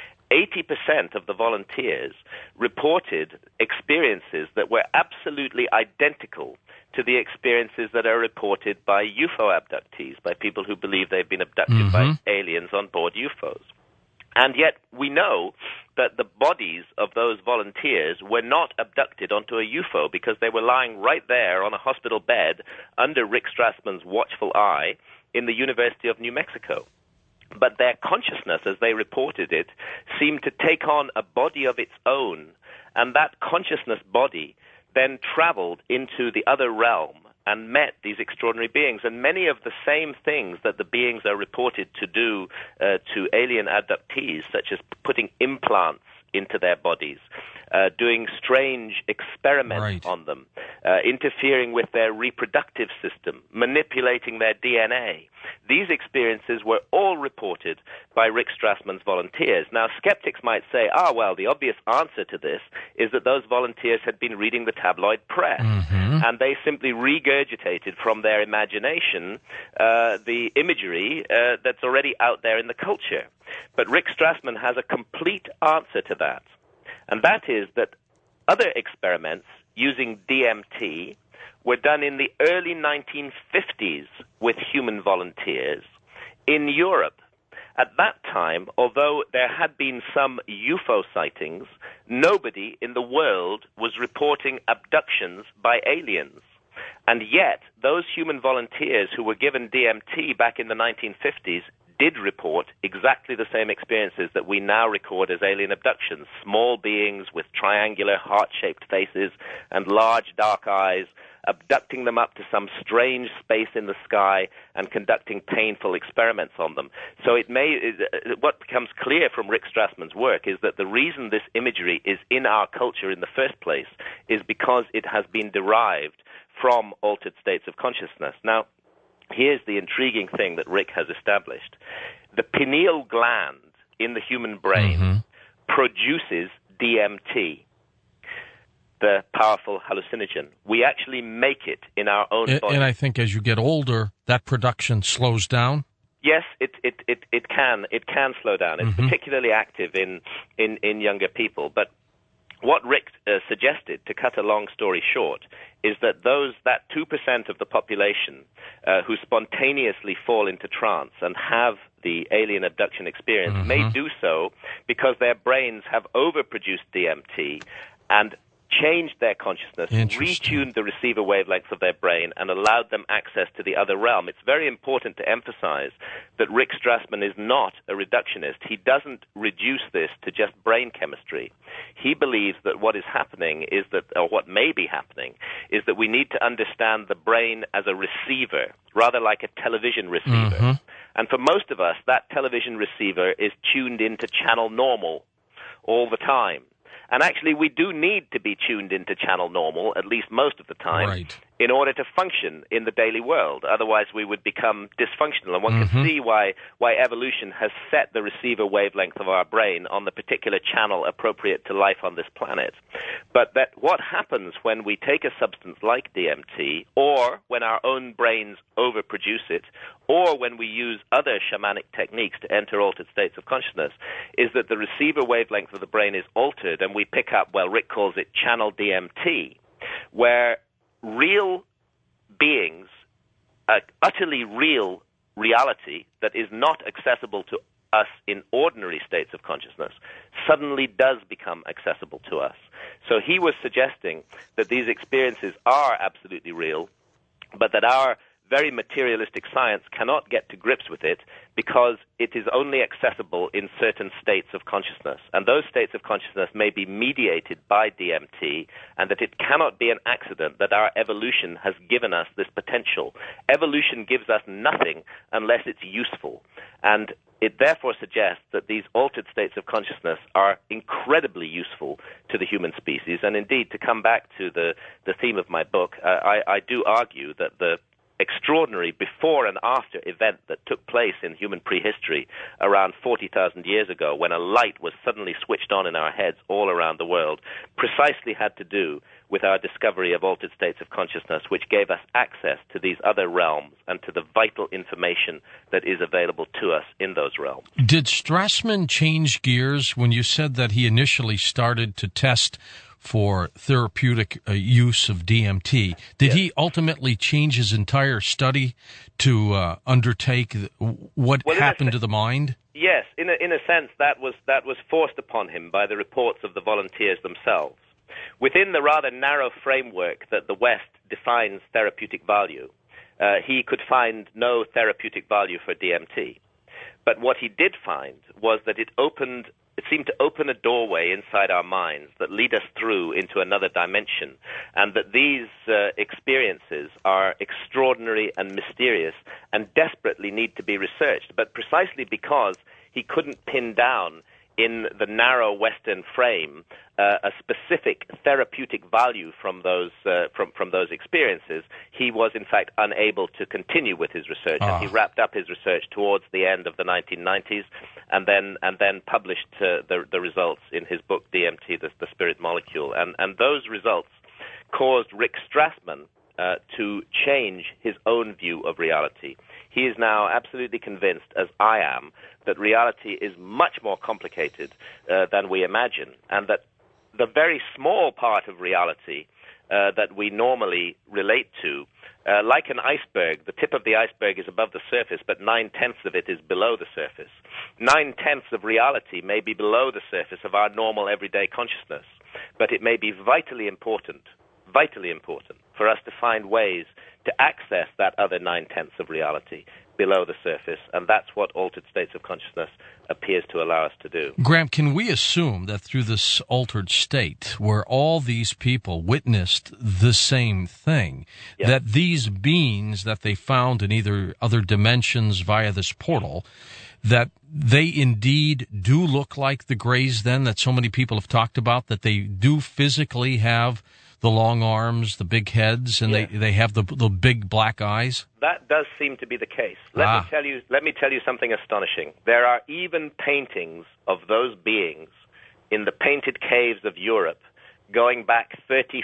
80% of the volunteers reported experiences that were absolutely identical to the experiences that are reported by UFO abductees, by people who believe they've been abducted by aliens on board UFOs. And yet we know that the bodies of those volunteers were not abducted onto a UFO because they were lying right there on a hospital bed under Rick Strassman's watchful eye in the University of New Mexico. But their consciousness, as they reported it, seemed to take on a body of its own, and that consciousness body then traveled into the other realm and met these extraordinary beings. And many of the same things that the beings are reported to do to alien abductees, such as putting implants into their bodies, doing strange experiments on them, interfering with their reproductive system, manipulating their DNA. These experiences were all reported by Rick Strassman's volunteers. Now, skeptics might say, well, the obvious answer to this is that those volunteers had been reading the tabloid press, and they simply regurgitated from their imagination the imagery that's already out there in the culture. But Rick Strassman has a complete answer to that, and that is that other experiments using DMT were done in the early 1950s with human volunteers in Europe. At that time, although there had been some UFO sightings, nobody in the world was reporting abductions by aliens. And yet, those human volunteers who were given DMT back in the 1950s did report exactly the same experiences that we now record as alien abductions. Small beings with triangular heart-shaped faces and large dark eyes, abducting them up to some strange space in the sky and conducting painful experiments on them. So what becomes clear from Rick Strassman's work is that the reason this imagery is in our culture in the first place is because it has been derived from altered states of consciousness. Now, here's the intriguing thing that Rick has established. The pineal gland in the human brain produces DMT, the powerful hallucinogen. We actually make it in our own body. And I think as you get older, that production slows down? Yes, it can. It can slow down. It's particularly active in younger people. But what Rick suggested, to cut a long story short, is that that 2% of the population who spontaneously fall into trance and have the alien abduction experience may do so because their brains have overproduced DMT and changed their consciousness, retuned the receiver wavelengths of their brain, and allowed them access to the other realm. It's very important to emphasize that Rick Strassman is not a reductionist. He doesn't reduce this to just brain chemistry. He believes that what is happening is that, or what may be happening, is that we need to understand the brain as a receiver, rather like a television receiver. And for most of us, that television receiver is tuned into channel normal all the time. And actually, we do need to be tuned into channel normal, at least most of the time, in order to function in the daily world. Otherwise, we would become dysfunctional. And one can see why evolution has set the receiver wavelength of our brain on the particular channel appropriate to life on this planet. But that what happens when we take a substance like DMT, or when our own brains overproduce it, or when we use other shamanic techniques to enter altered states of consciousness, is that the receiver wavelength of the brain is altered, and we pick up, well, Rick calls it channel DMT, where real beings, utterly real reality that is not accessible to us in ordinary states of consciousness, suddenly does become accessible to us. So he was suggesting that these experiences are absolutely real, but that our very materialistic science cannot get to grips with it because it is only accessible in certain states of consciousness. And those states of consciousness may be mediated by DMT, and that it cannot be an accident that our evolution has given us this potential. Evolution gives us nothing unless it's useful. And it therefore suggests that these altered states of consciousness are incredibly useful to the human species. And indeed, to come back to the theme of my book, I do argue that the extraordinary before and after event that took place in human prehistory around 40,000 years ago, when a light was suddenly switched on in our heads all around the world, precisely had to do with our discovery of altered states of consciousness, which gave us access to these other realms and to the vital information that is available to us in those realms. Did Strassman change gears when you said that he initially started to test for therapeutic use of DMT? Did he ultimately change his entire study to undertake what happened to the mind? Yes, in a sense, that was forced upon him by the reports of the volunteers themselves. Within the rather narrow framework that the West defines therapeutic value, he could find no therapeutic value for DMT. But what he did find was that it seemed to open a doorway inside our minds that lead us through into another dimension, and that these experiences are extraordinary and mysterious and desperately need to be researched. But precisely because he couldn't pin down in the narrow Western frame a specific therapeutic value from those experiences, he was in fact unable to continue with his research, and he wrapped up his research towards the end of the 1990s, and then published the results in his book DMT, the Spirit Molecule, and those results caused Rick Strassman to change his own view of reality. He is now absolutely convinced, as I am, that reality is much more complicated than we imagine, and that the very small part of reality that we normally relate to, like an iceberg, the tip of the iceberg is above the surface, but 9/10 of it is below the surface. 9/10 of reality may be below the surface of our normal everyday consciousness, but it may be vitally important for us to find ways to access that other 9/10 of reality below the surface, and that's what altered states of consciousness appears to allow us to do. Graham, can we assume that through this altered state, where all these people witnessed the same thing, yes, that these beings that they found in either other dimensions via this portal, that they indeed do look like the Greys then that so many people have talked about, that they do physically have the long arms, the big heads, and yes, they have the big black eyes? That does seem to be the case. Let me tell you something astonishing. There are even paintings of those beings in the painted caves of Europe going back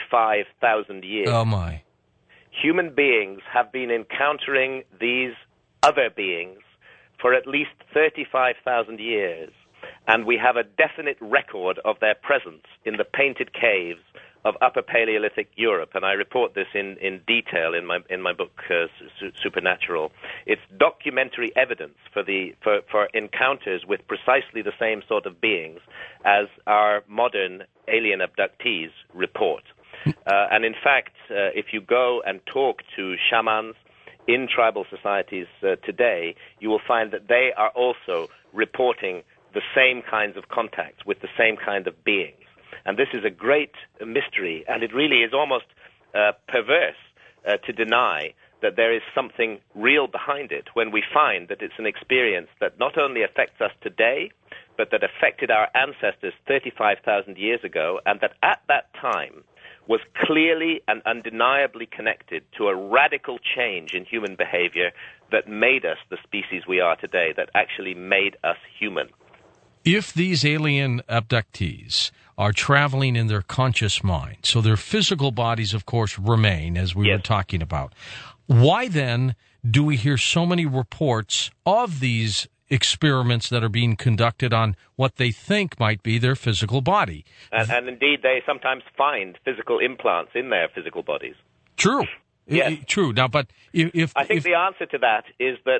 35,000 years. Oh, my. Human beings have been encountering these other beings for at least 35,000 years, and we have a definite record of their presence in the painted caves of Upper Paleolithic Europe, and I report this in detail in my book Supernatural. It's documentary evidence for encounters with precisely the same sort of beings as our modern alien abductees report. And in fact, if you go and talk to shamans in tribal societies today, you will find that they are also reporting the same kinds of contacts with the same kind of beings. And this is a great mystery, and it really is almost perverse to deny that there is something real behind it when we find that it's an experience that not only affects us today, but that affected our ancestors 35,000 years ago, and that at that time was clearly and undeniably connected to a radical change in human behavior that made us the species we are today, that actually made us human. If these alien abductees are traveling in their conscious mind, so their physical bodies, of course, remain, as we yes, were talking about, why then do we hear so many reports of these experiments that are being conducted on what they think might be their physical body? And indeed, they sometimes find physical implants in their physical bodies. True. Yes. True. Now, but if I think the answer to that is that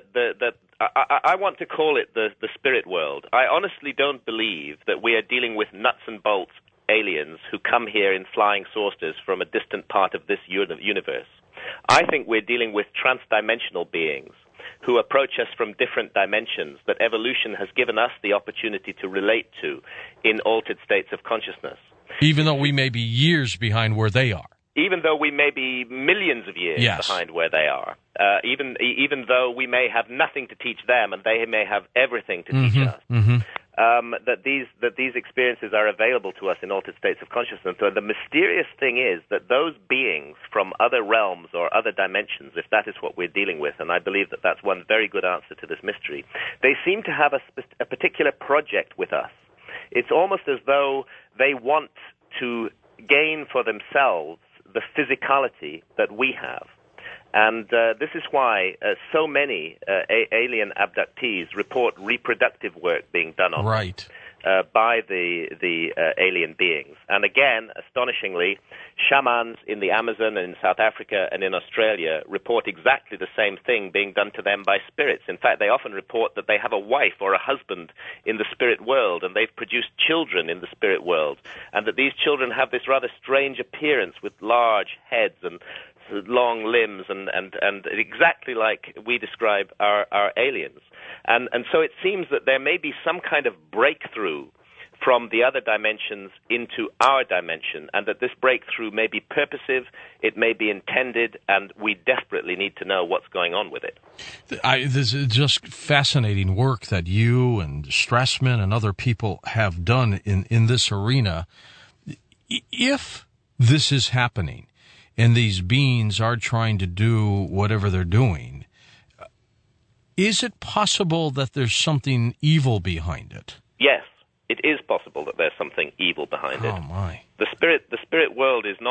I want to call it the spirit world. I honestly don't believe that we are dealing with nuts and bolts aliens who come here in flying saucers from a distant part of this universe. I think we're dealing with transdimensional beings who approach us from different dimensions that evolution has given us the opportunity to relate to in altered states of consciousness. Even though we may be years behind where they are. Even though we may be millions of years yes, behind where they are, even though we may have nothing to teach them and they may have everything to teach us, that these experiences are available to us in altered states of consciousness. So the mysterious thing is that those beings from other realms or other dimensions, if that is what we're dealing with, and I believe that that's one very good answer to this mystery, they seem to have a particular project with us. It's almost as though they want to gain for themselves the physicality that we have. And this is why so many alien abductees report reproductive work being done on right. by the alien beings. And again, astonishingly, shamans in the Amazon and in South Africa and in Australia report exactly the same thing being done to them by spirits. In fact, they often report that they have a wife or a husband in the spirit world, and they've produced children in the spirit world, and that these children have this rather strange appearance with large heads and long limbs and exactly like we describe our aliens. And so it seems that there may be some kind of breakthrough from the other dimensions into our dimension, and that this breakthrough may be purposive, it may be intended, and we desperately need to know what's going on with it. This is just fascinating work that you and Strassman and other people have done in this arena. If this is happening, and these beings are trying to do whatever they're doing, is it possible that there's something evil behind it? Yes, it is possible that there's something evil behind it. Oh my! The spirit world is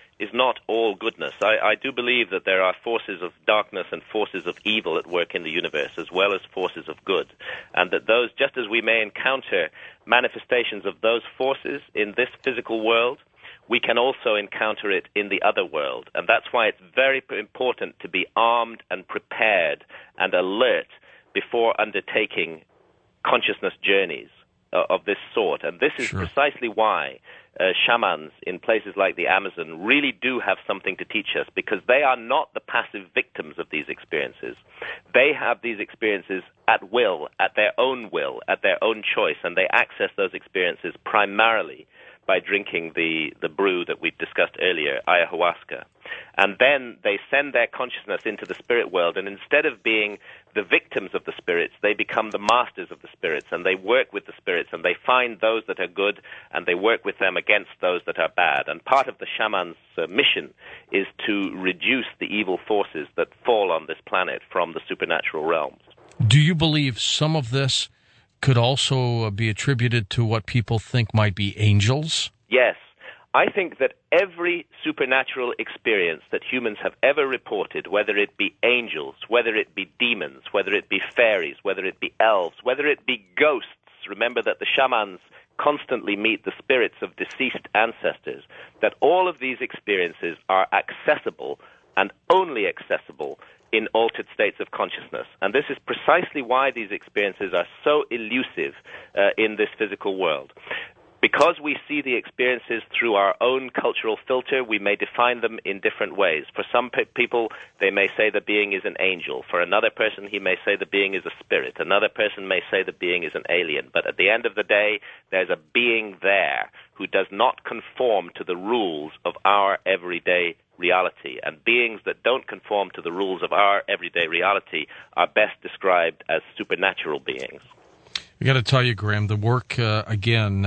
not all goodness. I do believe that there are forces of darkness and forces of evil at work in the universe, as well as forces of good, and that those, just as we may encounter manifestations of those forces in this physical world, we can also encounter it in the other world. And that's why it's very important to be armed and prepared and alert before undertaking consciousness journeys of this sort. And this is precisely why shamans in places like the Amazon really do have something to teach us, because they are not the passive victims of these experiences. They have these experiences at will, at their own choice, and they access those experiences primarily by drinking the brew that we discussed earlier, ayahuasca. And then they send their consciousness into the spirit world, and instead of being the victims of the spirits, they become the masters of the spirits, and they work with the spirits, and they find those that are good, and they work with them against those that are bad. And part of the shaman's mission is to reduce the evil forces that fall on this planet from the supernatural realms. Do you believe some of this could also be attributed to what people think might be angels? Yes. I think that every supernatural experience that humans have ever reported, whether it be angels, whether it be demons, whether it be fairies, whether it be elves, whether it be ghosts, remember that the shamans constantly meet the spirits of deceased ancestors, that all of these experiences are accessible and only accessible in altered states of consciousness. And this is precisely why these experiences are so elusive in this physical world. Because we see the experiences through our own cultural filter, we may define them in different ways. For some people, they may say the being is an angel. For another person, he may say the being is a spirit. Another person may say the being is an alien. But at the end of the day, there's a being there who does not conform to the rules of our everyday reality. And beings that don't conform to the rules of our everyday reality are best described as supernatural beings. I got to tell you, Graham, the work, again,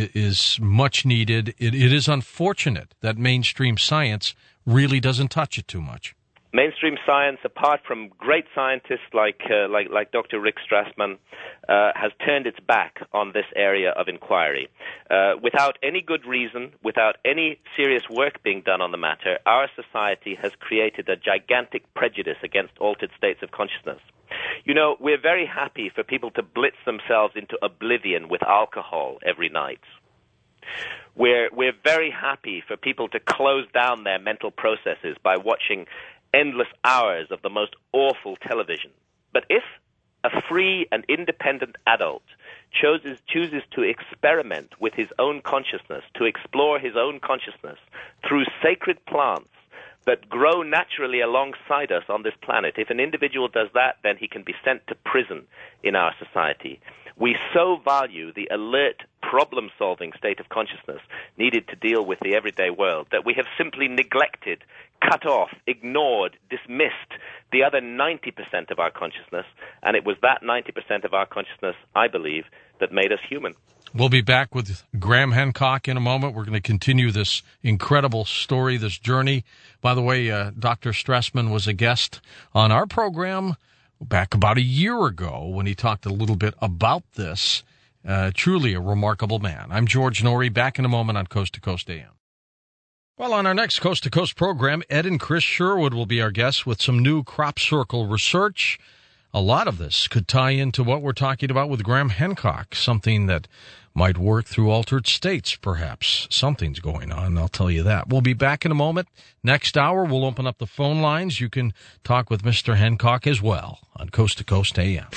is much needed. It is unfortunate that mainstream science really doesn't touch it too much. Mainstream science, apart from great scientists like Dr. Rick Strassman, has turned its back on this area of inquiry. Without any good reason, without any serious work being done on the matter, our society has created a gigantic prejudice against altered states of consciousness. You know, we're very happy for people to blitz themselves into oblivion with alcohol every night. We're very happy for people to close down their mental processes by watching endless hours of the most awful television. But if a free and independent adult chooses to experiment with his own consciousness, to explore his own consciousness through sacred plants that grow naturally alongside us on this planet, if an individual does that, then he can be sent to prison in our society. We so value the alert, problem-solving state of consciousness needed to deal with the everyday world that we have simply neglected, cut off, ignored, dismissed the other 90% of our consciousness, and it was that 90% of our consciousness, I believe, that made us human. We'll be back with Graham Hancock in a moment. We're going to continue this incredible story, this journey. By the way, Dr. Strassman was a guest on our program back about a year ago when he talked a little bit about this. Truly a remarkable man. I'm George Norrie, back in a moment on Coast to Coast AM. Well, on our next Coast to Coast program, Ed and Chris Sherwood will be our guests with some new crop circle research. a lot of this could tie into what we're talking about with Graham Hancock, something that might work through altered states, perhaps. Something's going on, I'll tell you that. We'll be back in a moment. Next hour, we'll open up the phone lines. You can talk with Mr. Hancock as well on Coast to Coast AM.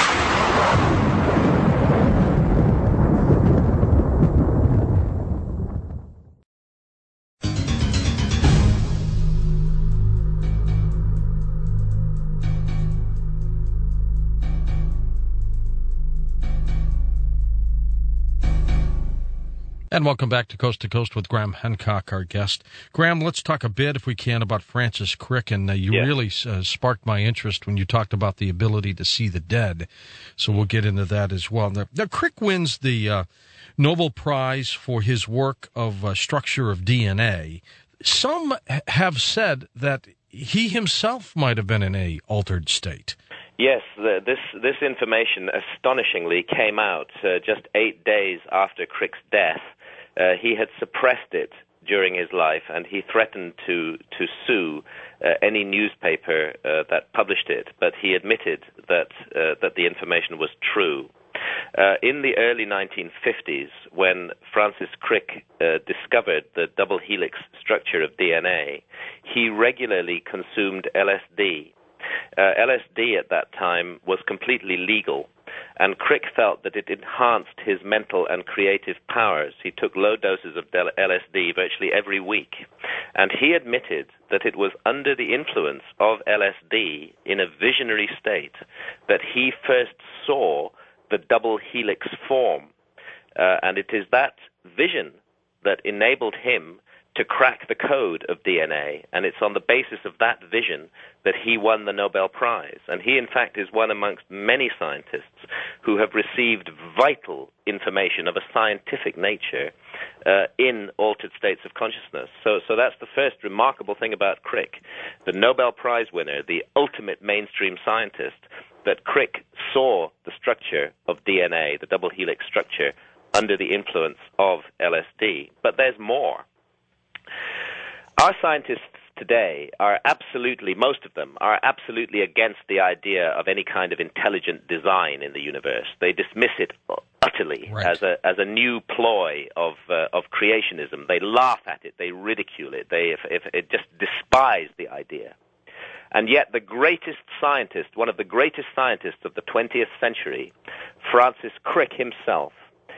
And welcome back to Coast with Graham Hancock, our guest. Graham, let's talk a bit, if we can, about Francis Crick. And you really sparked my interest when you talked about the ability to see the dead. So we'll get into that as well. Now Crick wins the Nobel Prize for his work of structure of DNA. Some have said that he himself might have been in a altered state. Yes, this information astonishingly came out just 8 days after Crick's death. He had suppressed it during his life, and he threatened to sue any newspaper that published it. But he admitted that the information was true. In the early 1950s, when Francis Crick discovered the double helix structure of DNA, he regularly consumed LSD. LSD at that time was completely legal, and Crick felt that it enhanced his mental and creative powers. He took low doses of LSD virtually every week, and he admitted that it was under the influence of LSD in a visionary state that he first saw the double helix form, and it is that vision that enabled him to crack the code of DNA, and it's on the basis of that vision that he won the Nobel Prize. And he, in fact, is one amongst many scientists who have received vital information of a scientific nature in altered states of consciousness. So that's the first remarkable thing about Crick, the Nobel Prize winner, the ultimate mainstream scientist, that Crick saw the structure of DNA, the double helix structure, under the influence of LSD. But there's more. Our scientists today are absolutely, most of them, are absolutely against the idea of any kind of intelligent design in the universe. They dismiss it utterly as a new ploy of creationism. They laugh at it. They ridicule it. They just despise the idea. And yet the greatest scientist, one of the greatest scientists of the 20th century, Francis Crick himself,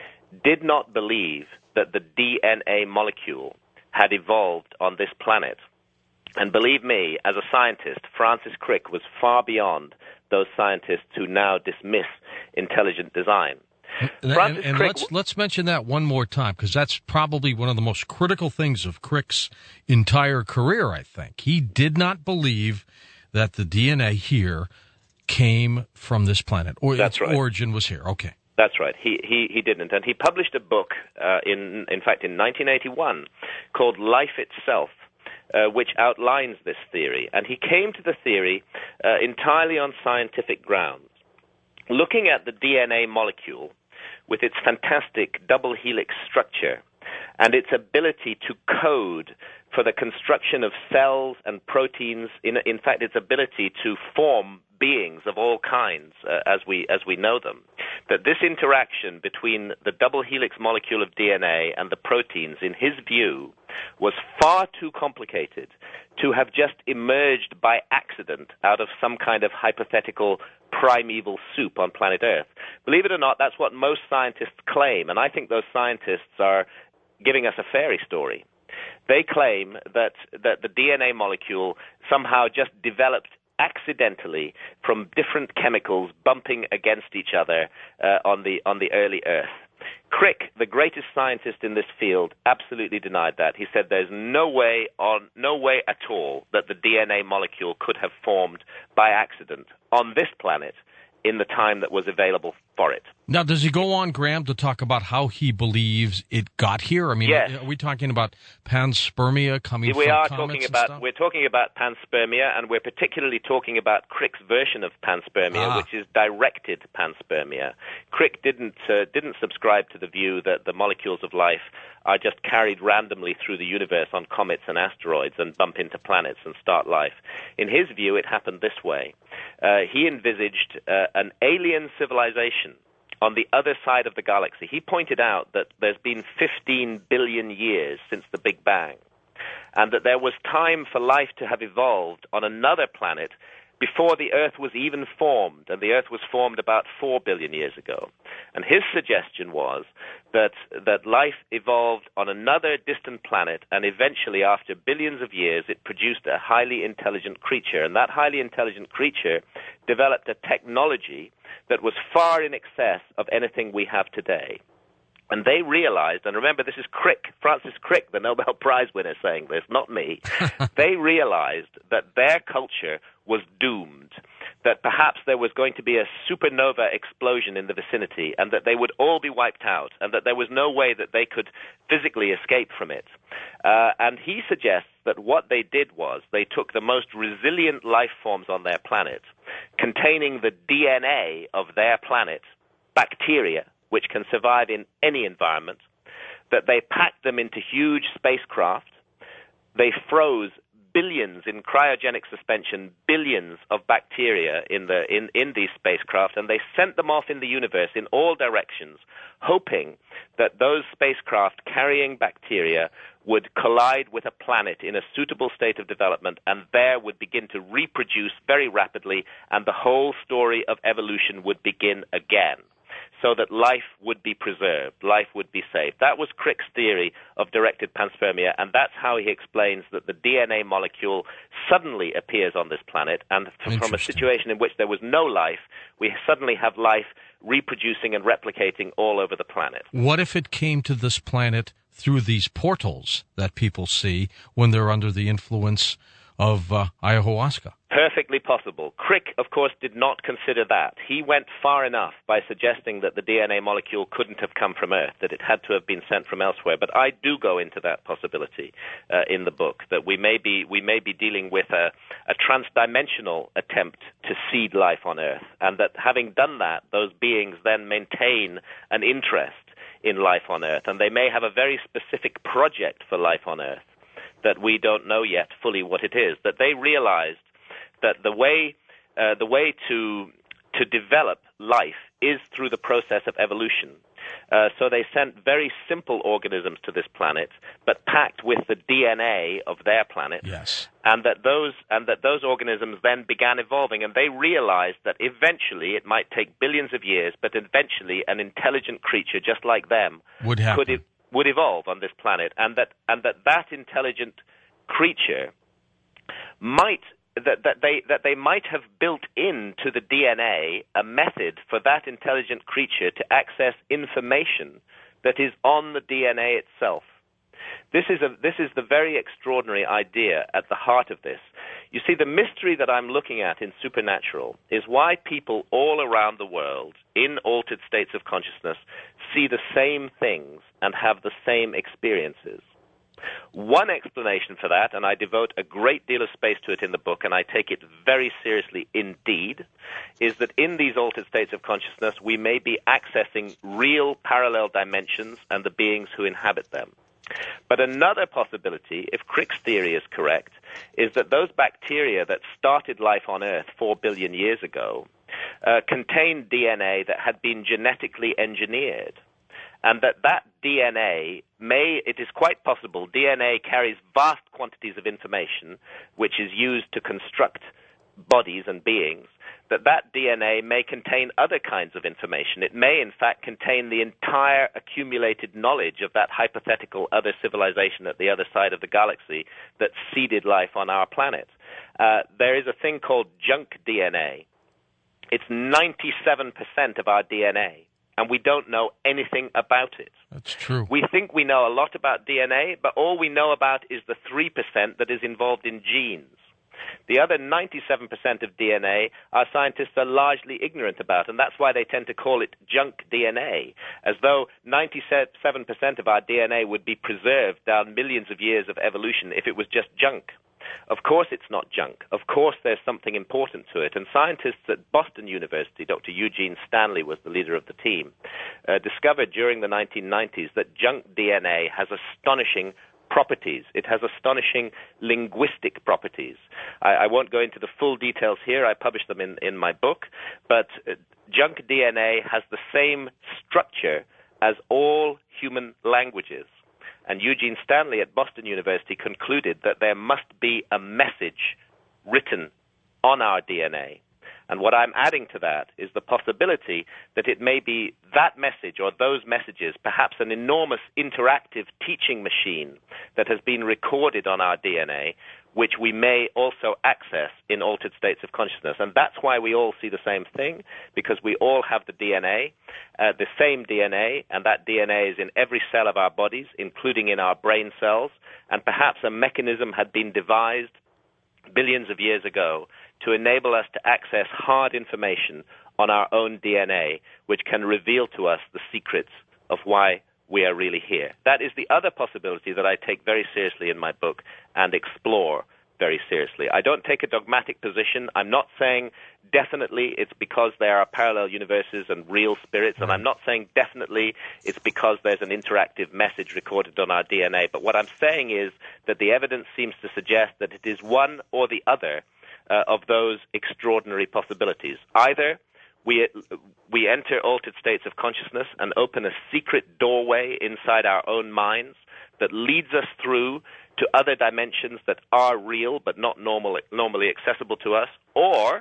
did not believe that the DNA molecule had evolved on this planet. And believe me, as a scientist, Francis Crick was far beyond those scientists who now dismiss intelligent design. And let's mention that one more time, because that's probably one of the most critical things of Crick's entire career, I think. He did not believe that the DNA here came from this planet, or its origin was here. Okay. That's right. He didn't. And he published a book, in fact, in 1981, called Life Itself, which outlines this theory. And he came to the theory entirely on scientific grounds. Looking at the DNA molecule with its fantastic double helix structure and its ability to code for the construction of cells and proteins, in fact, its ability to form beings of all kinds as we know them, that this interaction between the double helix molecule of DNA and the proteins, in his view, was far too complicated to have just emerged by accident out of some kind of hypothetical primeval soup on planet Earth. Believe it or not, that's what most scientists claim, and I think those scientists are giving us a fairy story. They claim that the DNA molecule somehow just developed accidentally from different chemicals bumping against each other on the early Earth. Crick, the greatest scientist in this field, absolutely denied that. He said there's no way at all that the DNA molecule could have formed by accident on this planet in the time that was available for it. Now, does he go on, Graham, to talk about how he believes it got here? I mean, yes. Are we talking about panspermia coming from comets and stuff? We're talking about panspermia, and we're particularly talking about Crick's version of panspermia, which is directed panspermia. Crick didn't subscribe to the view that the molecules of life are just carried randomly through the universe on comets and asteroids and bump into planets and start life. In his view, it happened this way. He envisaged an alien civilization on the other side of the galaxy. He pointed out that there's been 15 billion years since the Big Bang, and that there was time for life to have evolved on another planet before the Earth was even formed, and the Earth was formed about 4 billion years ago. And his suggestion was that life evolved on another distant planet, and eventually, after billions of years, it produced a highly intelligent creature. And that highly intelligent creature developed a technology that was far in excess of anything we have today. And they realized, and remember, this is Crick, Francis Crick, the Nobel Prize winner, saying this, not me. They realized that their culture was doomed, that perhaps there was going to be a supernova explosion in the vicinity, and that they would all be wiped out, and that there was no way that they could physically escape from it. And he suggests that what they did was they took the most resilient life forms on their planet, containing the DNA of their planet, bacteria, which can survive in any environment, that they packed them into huge spacecraft. They froze billions in cryogenic suspension, billions of bacteria in these spacecraft, and they sent them off in the universe in all directions, hoping that those spacecraft carrying bacteria would collide with a planet in a suitable state of development, and there would begin to reproduce very rapidly, and the whole story of evolution would begin again, so that life would be preserved, life would be saved. That was Crick's theory of directed panspermia, and that's how he explains that the DNA molecule suddenly appears on this planet, and from a situation in which there was no life, we suddenly have life reproducing and replicating all over the planet. What if it came to this planet through these portals that people see when they're under the influence of ayahuasca? Perfectly possible. Crick, of course, did not consider that. He went far enough by suggesting that the DNA molecule couldn't have come from Earth, that it had to have been sent from elsewhere. But I do go into that possibility in the book, that we may be dealing with a transdimensional attempt to seed life on Earth, and that having done that, those beings then maintain an interest in life on Earth, and they may have a very specific project for life on Earth that we don't know yet fully what it is, that they realized that the way to develop life is through the process of evolution. So they sent very simple organisms to this planet, but packed with the DNA of their planet. Yes. And that those organisms then began evolving, and they realized that eventually it might take billions of years, but eventually an intelligent creature just like them would evolve on this planet, and that intelligent creature they might have built into the DNA a method for that intelligent creature to access information that is on the DNA itself. This is the very extraordinary idea at the heart of this. You see, the mystery that I'm looking at in Supernatural is why people all around the world in altered states of consciousness see the same things and have the same experiences. One explanation for that, and I devote a great deal of space to it in the book, and I take it very seriously indeed, is that in these altered states of consciousness, we may be accessing real parallel dimensions and the beings who inhabit them. But another possibility, if Crick's theory is correct, is that those bacteria that started life on Earth 4 billion years ago contained DNA that had been genetically engineered. And that DNA it is quite possible, DNA carries vast quantities of information which is used to construct bodies and beings, that DNA may contain other kinds of information. It may, in fact, contain the entire accumulated knowledge of that hypothetical other civilization at the other side of the galaxy that seeded life on our planet. There is a thing called junk DNA. It's 97% of our DNA. And we don't know anything about it. That's true. We think we know a lot about DNA, but all we know about is the 3% that is involved in genes. The other 97% of DNA our scientists are largely ignorant about, and that's why they tend to call it junk DNA, as though 97% of our DNA would be preserved down millions of years of evolution if it was just junk. Of course it's not junk. Of course there's something important to it. And scientists at Boston University, Dr. Eugene Stanley was the leader of the team, discovered during the 1990s that junk DNA has astonishing properties. It has astonishing linguistic properties. I won't go into the full details here. I published them in my book. But junk DNA has the same structure as all human languages. And Eugene Stanley at Boston University concluded that there must be a message written on our DNA. And what I'm adding to that is the possibility that it may be that message or those messages, perhaps an enormous interactive teaching machine that has been recorded on our DNA, which we may also access in altered states of consciousness. And that's why we all see the same thing, because we all have the DNA, the same DNA, and that DNA is in every cell of our bodies, including in our brain cells. And perhaps a mechanism had been devised billions of years ago to enable us to access hard information on our own DNA, which can reveal to us the secrets of why we are really here. That is the other possibility that I take very seriously in my book and explore very seriously. I don't take a dogmatic position. I'm not saying definitely it's because there are parallel universes and real spirits, and I'm not saying definitely it's because there's an interactive message recorded on our DNA. But what I'm saying is that the evidence seems to suggest that it is one or the other of those extraordinary possibilities. Either we enter altered states of consciousness and open a secret doorway inside our own minds that leads us through to other dimensions that are real but not normally accessible to us, or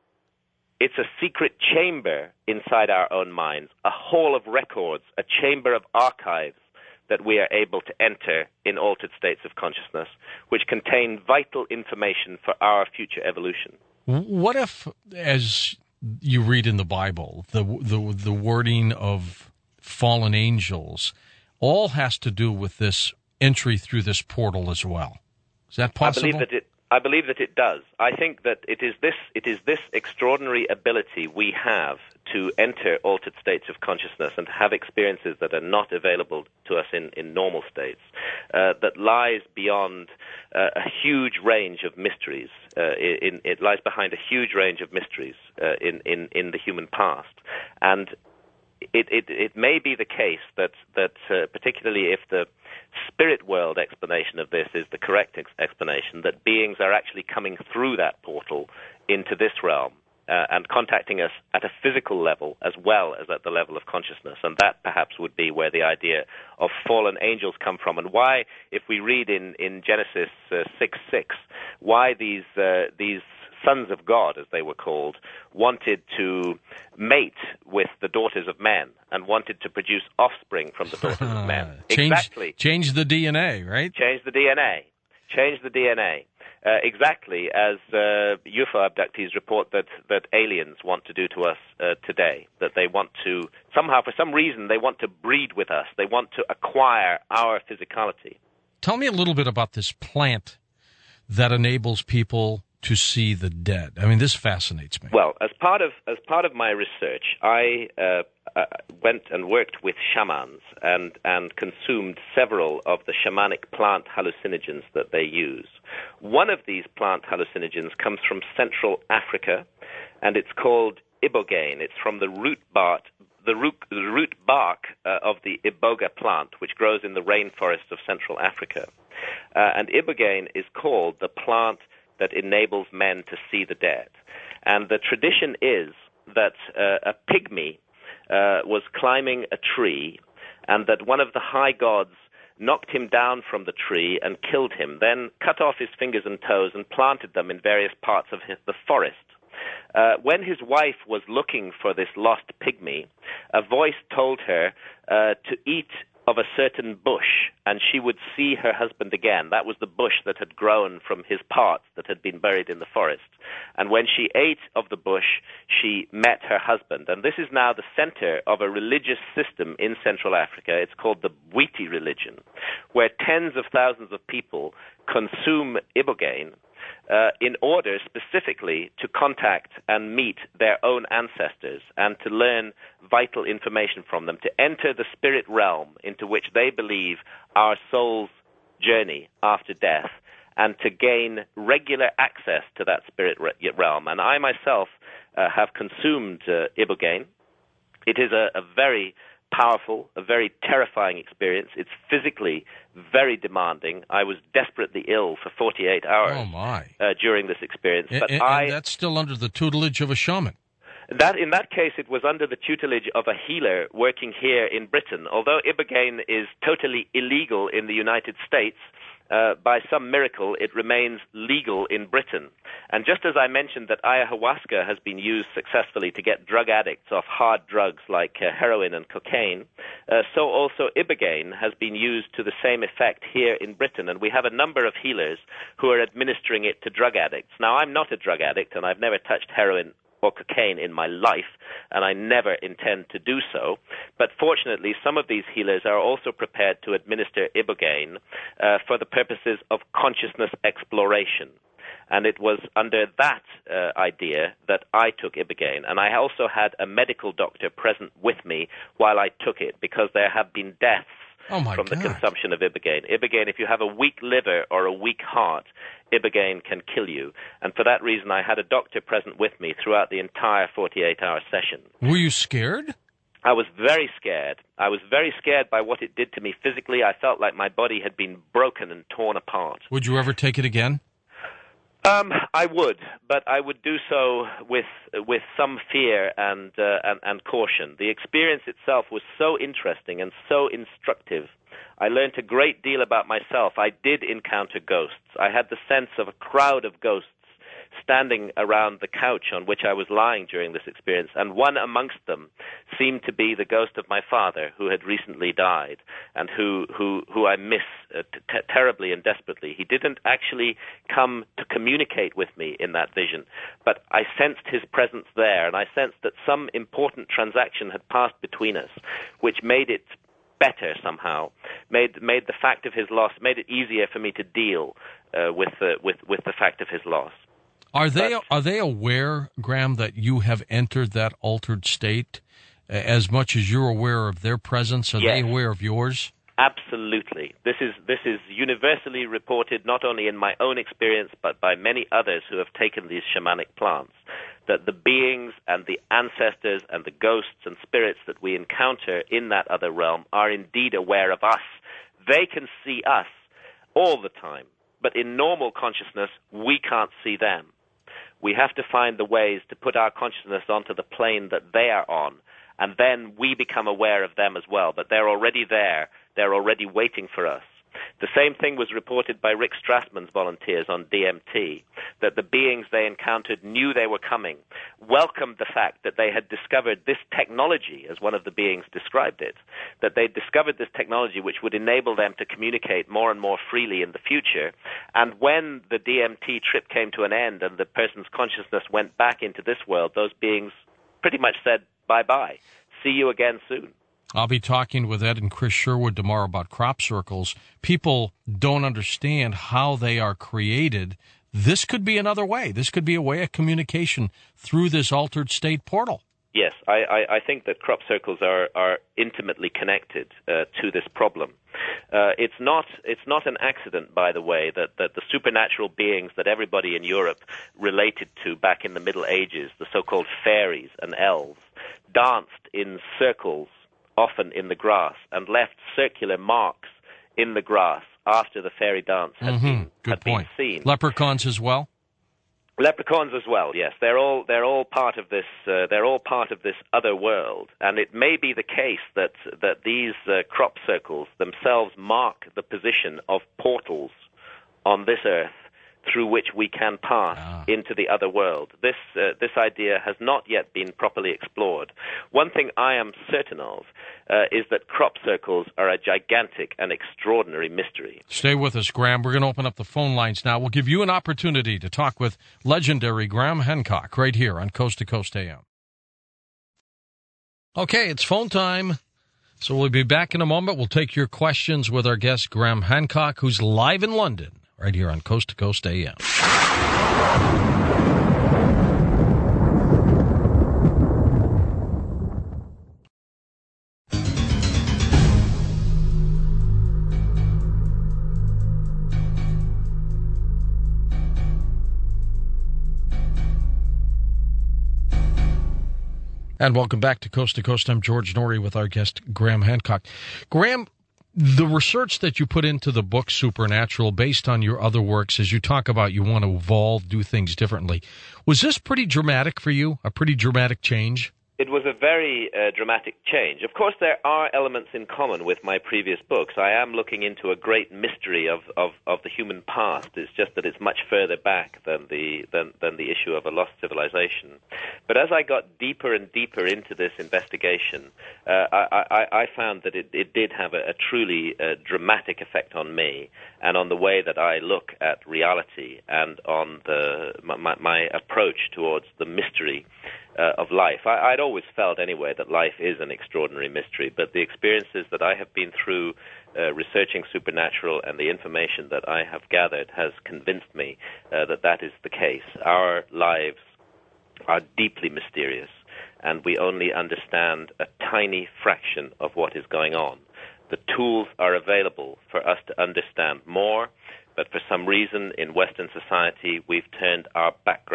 it's a secret chamber inside our own minds, a hall of records, a chamber of archives that we are able to enter in altered states of consciousness, which contain vital information for our future evolution. What if, as you read in the Bible, the wording of fallen angels all has to do with this entry through this portal as well? Is that possible? I believe that it does. I think that it is this extraordinary ability we have to enter altered states of consciousness and to have experiences that are not available to us in normal states, that lies beyond a huge range of mysteries. It lies behind a huge range of mysteries in the human past. And it may be the case that particularly if the spirit world explanation of this is the correct explanation, that beings are actually coming through that portal into this realm and contacting us at a physical level as well as at the level of consciousness. And that perhaps would be where the idea of fallen angels come from, and why, if we read in Genesis 6:6, why these sons of God, as they were called, wanted to mate with the daughters of men and wanted to produce offspring from the daughters of men. Exactly. Change the DNA, right? Change the DNA. Exactly as UFO abductees report that aliens want to do to us today, that they want to, somehow, for some reason, they want to breed with us. They want to acquire our physicality. Tell me a little bit about this plant that enables people to see the dead. I mean, this fascinates me. Well, as part of my research, I went and worked with shamans and consumed several of the shamanic plant hallucinogens that they use. One of these plant hallucinogens comes from Central Africa, and it's called ibogaine. It's from the root bark of the iboga plant, which grows in the rainforests of Central Africa. And ibogaine is called the plant that enables men to see the dead. And the tradition is that a pygmy was climbing a tree, and that one of the high gods knocked him down from the tree and killed him, then cut off his fingers and toes and planted them in various parts of the forest. When his wife was looking for this lost pygmy, a voice told her to eat of a certain bush, and she would see her husband again. That was the bush that had grown from his parts that had been buried in the forest. And when she ate of the bush, she met her husband. And this is now the center of a religious system in Central Africa. It's called the Bwiti religion, where tens of thousands of people consume ibogaine in order specifically to contact and meet their own ancestors and to learn vital information from them, to enter the spirit realm into which they believe our soul's journey after death, and to gain regular access to that spirit realm. And I myself have consumed Ibogaine. It is a very powerful, a very terrifying experience. It's physically very demanding. I was desperately ill for 48 hours during this experience. But and that's still under the tutelage of a shaman. In that case, it was under the tutelage of a healer working here in Britain. Although Ibogaine is totally illegal in the United States, by some miracle, it remains legal in Britain. And just as I mentioned that ayahuasca has been used successfully to get drug addicts off hard drugs like heroin and cocaine, so also Ibogaine has been used to the same effect here in Britain. And we have a number of healers who are administering it to drug addicts. Now, I'm not a drug addict, and I've never touched heroin or cocaine in my life, and I never intend to do so. But fortunately, some of these healers are also prepared to administer Ibogaine for the purposes of consciousness exploration. And it was under that idea that I took Ibogaine. And I also had a medical doctor present with me while I took it, because there have been deaths from the consumption of Ibogaine. Ibogaine, if you have a weak liver or a weak heart, Ibogaine can kill you. And for that reason, I had a doctor present with me throughout the entire 48-hour session. Were you scared? I was very scared. I was very scared by what it did to me physically. I felt like my body had been broken and torn apart. Would you ever take it again? I would, but I would do so with some fear and caution. The experience itself was so interesting and so instructive. I learned a great deal about myself. I did encounter ghosts. I had the sense of a crowd of ghosts standing around the couch on which I was lying during this experience, and one amongst them seemed to be the ghost of my father, who had recently died, and who I miss terribly and desperately. He didn't actually come to communicate with me in that vision, but I sensed his presence there, and I sensed that some important transaction had passed between us, which made it better somehow, made the fact of his loss, made it easier for me to deal with the fact of his loss. Are they aware, Graham, that you have entered that altered state as much as you're aware of their presence? Are they aware of yours? Absolutely. This is universally reported not only in my own experience but by many others who have taken these shamanic plants, that the beings and the ancestors and the ghosts and spirits that we encounter in that other realm are indeed aware of us. They can see us all the time, but in normal consciousness, we can't see them. We have to find the ways to put our consciousness onto the plane that they are on, and then we become aware of them as well. But they're already there. They're already waiting for us. The same thing was reported by Rick Strassman's volunteers on DMT, that the beings they encountered knew they were coming, welcomed the fact that they had discovered this technology, as one of the beings described it, that they'd discovered this technology which would enable them to communicate more and more freely in the future. And when the DMT trip came to an end and the person's consciousness went back into this world, those beings pretty much said, bye-bye. See you again soon. I'll be talking with Ed and Chris Sherwood tomorrow about crop circles. People don't understand how they are created. This could be another way. This could be a way of communication through this altered state portal. Yes, I think that crop circles are intimately connected to this problem. It's not an accident, by the way, that the supernatural beings that everybody in Europe related to back in the Middle Ages, the so-called fairies and elves, danced in circles, often in the grass, and left circular marks in the grass after the fairy dance had been seen. Leprechauns as well? Leprechauns as well, yes. They're all part of this. They're all part of this other world, and it may be the case that these crop circles themselves mark the position of portals on this earth through which we can pass into the other world. This idea has not yet been properly explored. One thing I am certain of is that crop circles are a gigantic and extraordinary mystery. Stay with us, Graham. We're going to open up the phone lines now. We'll give you an opportunity to talk with legendary Graham Hancock right here on Coast to Coast AM. Okay, it's phone time. So we'll be back in a moment. We'll take your questions with our guest, Graham Hancock, who's live in London right here on Coast to Coast AM. And welcome back to Coast. I'm George Norrie with our guest, Graham Hancock. Graham, the research that you put into the book Supernatural, based on your other works, as you talk about you want to evolve, do things differently, was this pretty dramatic for you, a pretty dramatic change? It was a very dramatic change. Of course, there are elements in common with my previous books. I am looking into a great mystery of the human past. It's just that it's much further back than the issue of a lost civilization. But as I got deeper and deeper into this investigation, I found that it did have a truly dramatic effect on me and on the way that I look at reality and on my approach towards the mystery of life. I'd always felt anyway that life is an extraordinary mystery, but the experiences that I have been through researching Supernatural and the information that I have gathered has convinced me that is the case. Our lives are deeply mysterious, and we only understand a tiny fraction of what is going on. The tools are available for us to understand more, but for some reason in Western society we've turned our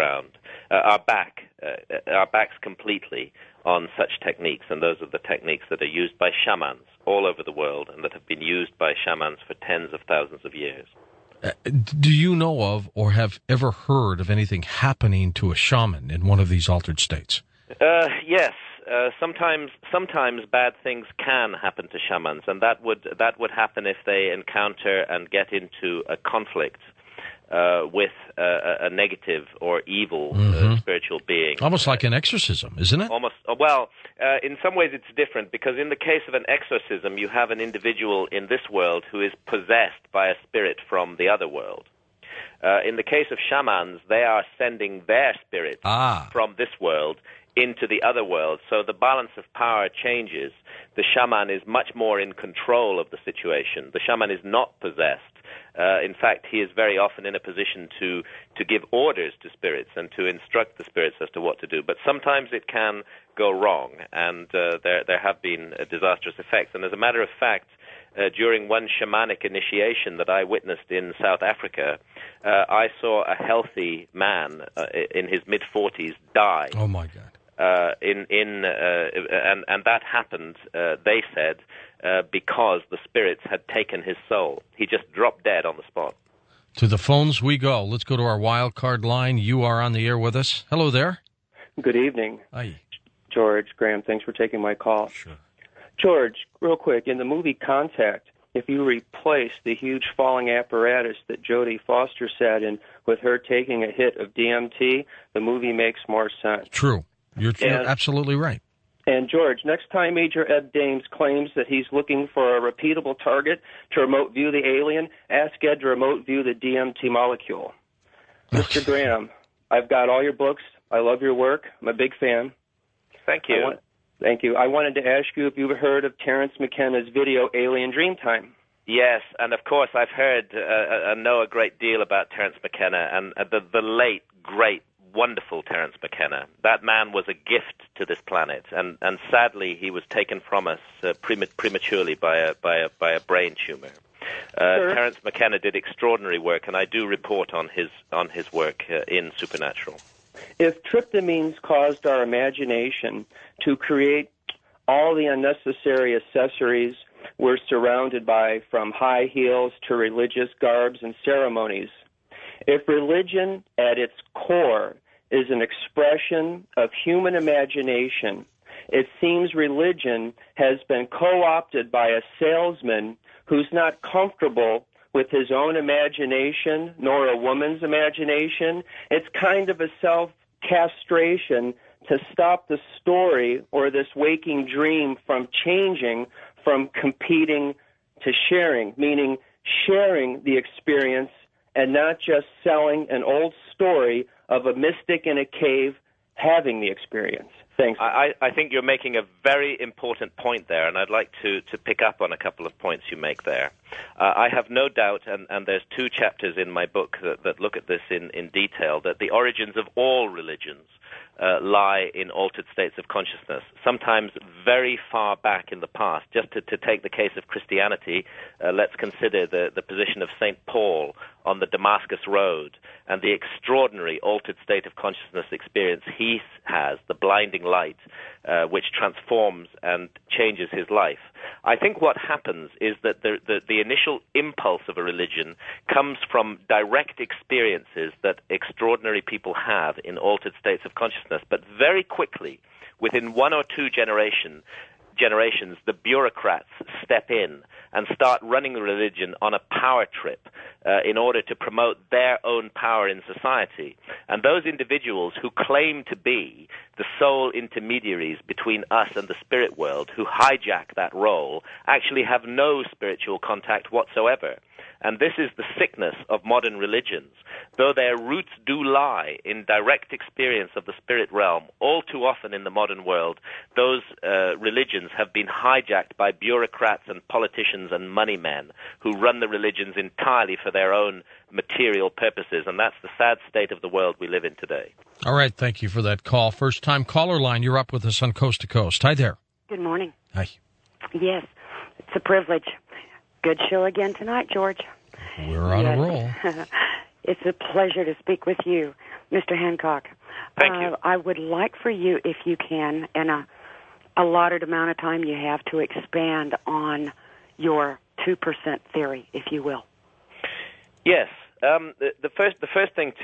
backs completely on such techniques, and those are the techniques that are used by shamans all over the world and that have been used by shamans for tens of thousands of years. Do you know of or have ever heard of anything happening to a shaman in one of these altered states? Yes. Sometimes bad things can happen to shamans, and that would happen if they encounter and get into a conflict with a negative or evil spiritual being. Almost like an exorcism, isn't it? Almost. Well, in some ways it's different, because in the case of an exorcism, you have an individual in this world who is possessed by a spirit from the other world. In the case of shamans, they are sending their spirits from this world into the other world, so the balance of power changes. The shaman is much more in control of the situation. The shaman is not possessed. In fact, he is very often in a position to give orders to spirits and to instruct the spirits as to what to do. But sometimes it can go wrong, and there have been disastrous effects. And as a matter of fact, during one shamanic initiation that I witnessed in South Africa, I saw a healthy man in his mid-40s die. Oh, my God. And that happened, they said, because the spirits had taken his soul. He just dropped dead on the spot. To the phones we go. Let's go to our wild card line. You are on the air with us. Hello there. Good evening. Hi. George, Graham, thanks for taking my call. Sure. George, real quick, in the movie Contact, if you replace the huge falling apparatus that Jodie Foster sat in with her taking a hit of DMT, the movie makes more sense. True. You're absolutely right. And, George, next time Major Ed Dames claims that he's looking for a repeatable target to remote view the alien, ask Ed to remote view the DMT molecule. Mr. Graham, I've got all your books. I love your work. I'm a big fan. Thank you. Thank you. I wanted to ask you if you've heard of Terence McKenna's video, Alien Dreamtime. Yes, and of course I've heard and know a great deal about Terence McKenna, and the late, great, wonderful Terence McKenna. That man was a gift to this planet, and sadly he was taken from us prematurely by a brain tumor. Sure. Terence McKenna did extraordinary work, and I do report on his work in Supernatural. If tryptamines caused our imagination to create all the unnecessary accessories we're surrounded by, from high heels to religious garbs and ceremonies, if religion at its core is an expression of human imagination, it seems religion has been co-opted by a salesman who's not comfortable with his own imagination, nor a woman's imagination. It's kind of a self-castration to stop the story or this waking dream from changing from competing to sharing, meaning sharing the experience and not just selling an old story of a mystic in a cave having the experience. Thanks. I think you're making a very important point there, and I'd like to pick up on a couple of points you make there. I have no doubt, and there's 2 chapters in my book that look at this in detail, that the origins of all religions lie in altered states of consciousness, sometimes very far back in the past. Just to take the case of Christianity, let's consider the position of St. Paul on the Damascus Road and the extraordinary altered state of consciousness experience he has, the blinding light, which transforms and changes his life. I think what happens is that the initial impulse of a religion comes from direct experiences that extraordinary people have in altered states of consciousness, but very quickly, within 1 or 2 generations, the bureaucrats step in and start running the religion on a power trip in order to promote their own power in society. And those individuals who claim to be the sole intermediaries between us and the spirit world, who hijack that role, actually have no spiritual contact whatsoever. And this is the sickness of modern religions. Though their roots do lie in direct experience of the spirit realm, all too often in the modern world, those religions have been hijacked by bureaucrats and politicians and money men who run the religions entirely for their own material purposes. And that's the sad state of the world we live in today. All right, thank you for that call. First-time caller line, you're up with us on Coast to Coast. Hi there. Good morning. Hi. Yes, it's a privilege. Good show again tonight, George. We're on a roll. It's a pleasure to speak with you, Mr. Hancock. Thank you. I would like for you, if you can, in a allotted amount of time you have, to expand on your 2% theory, if you will. Yes. The first thing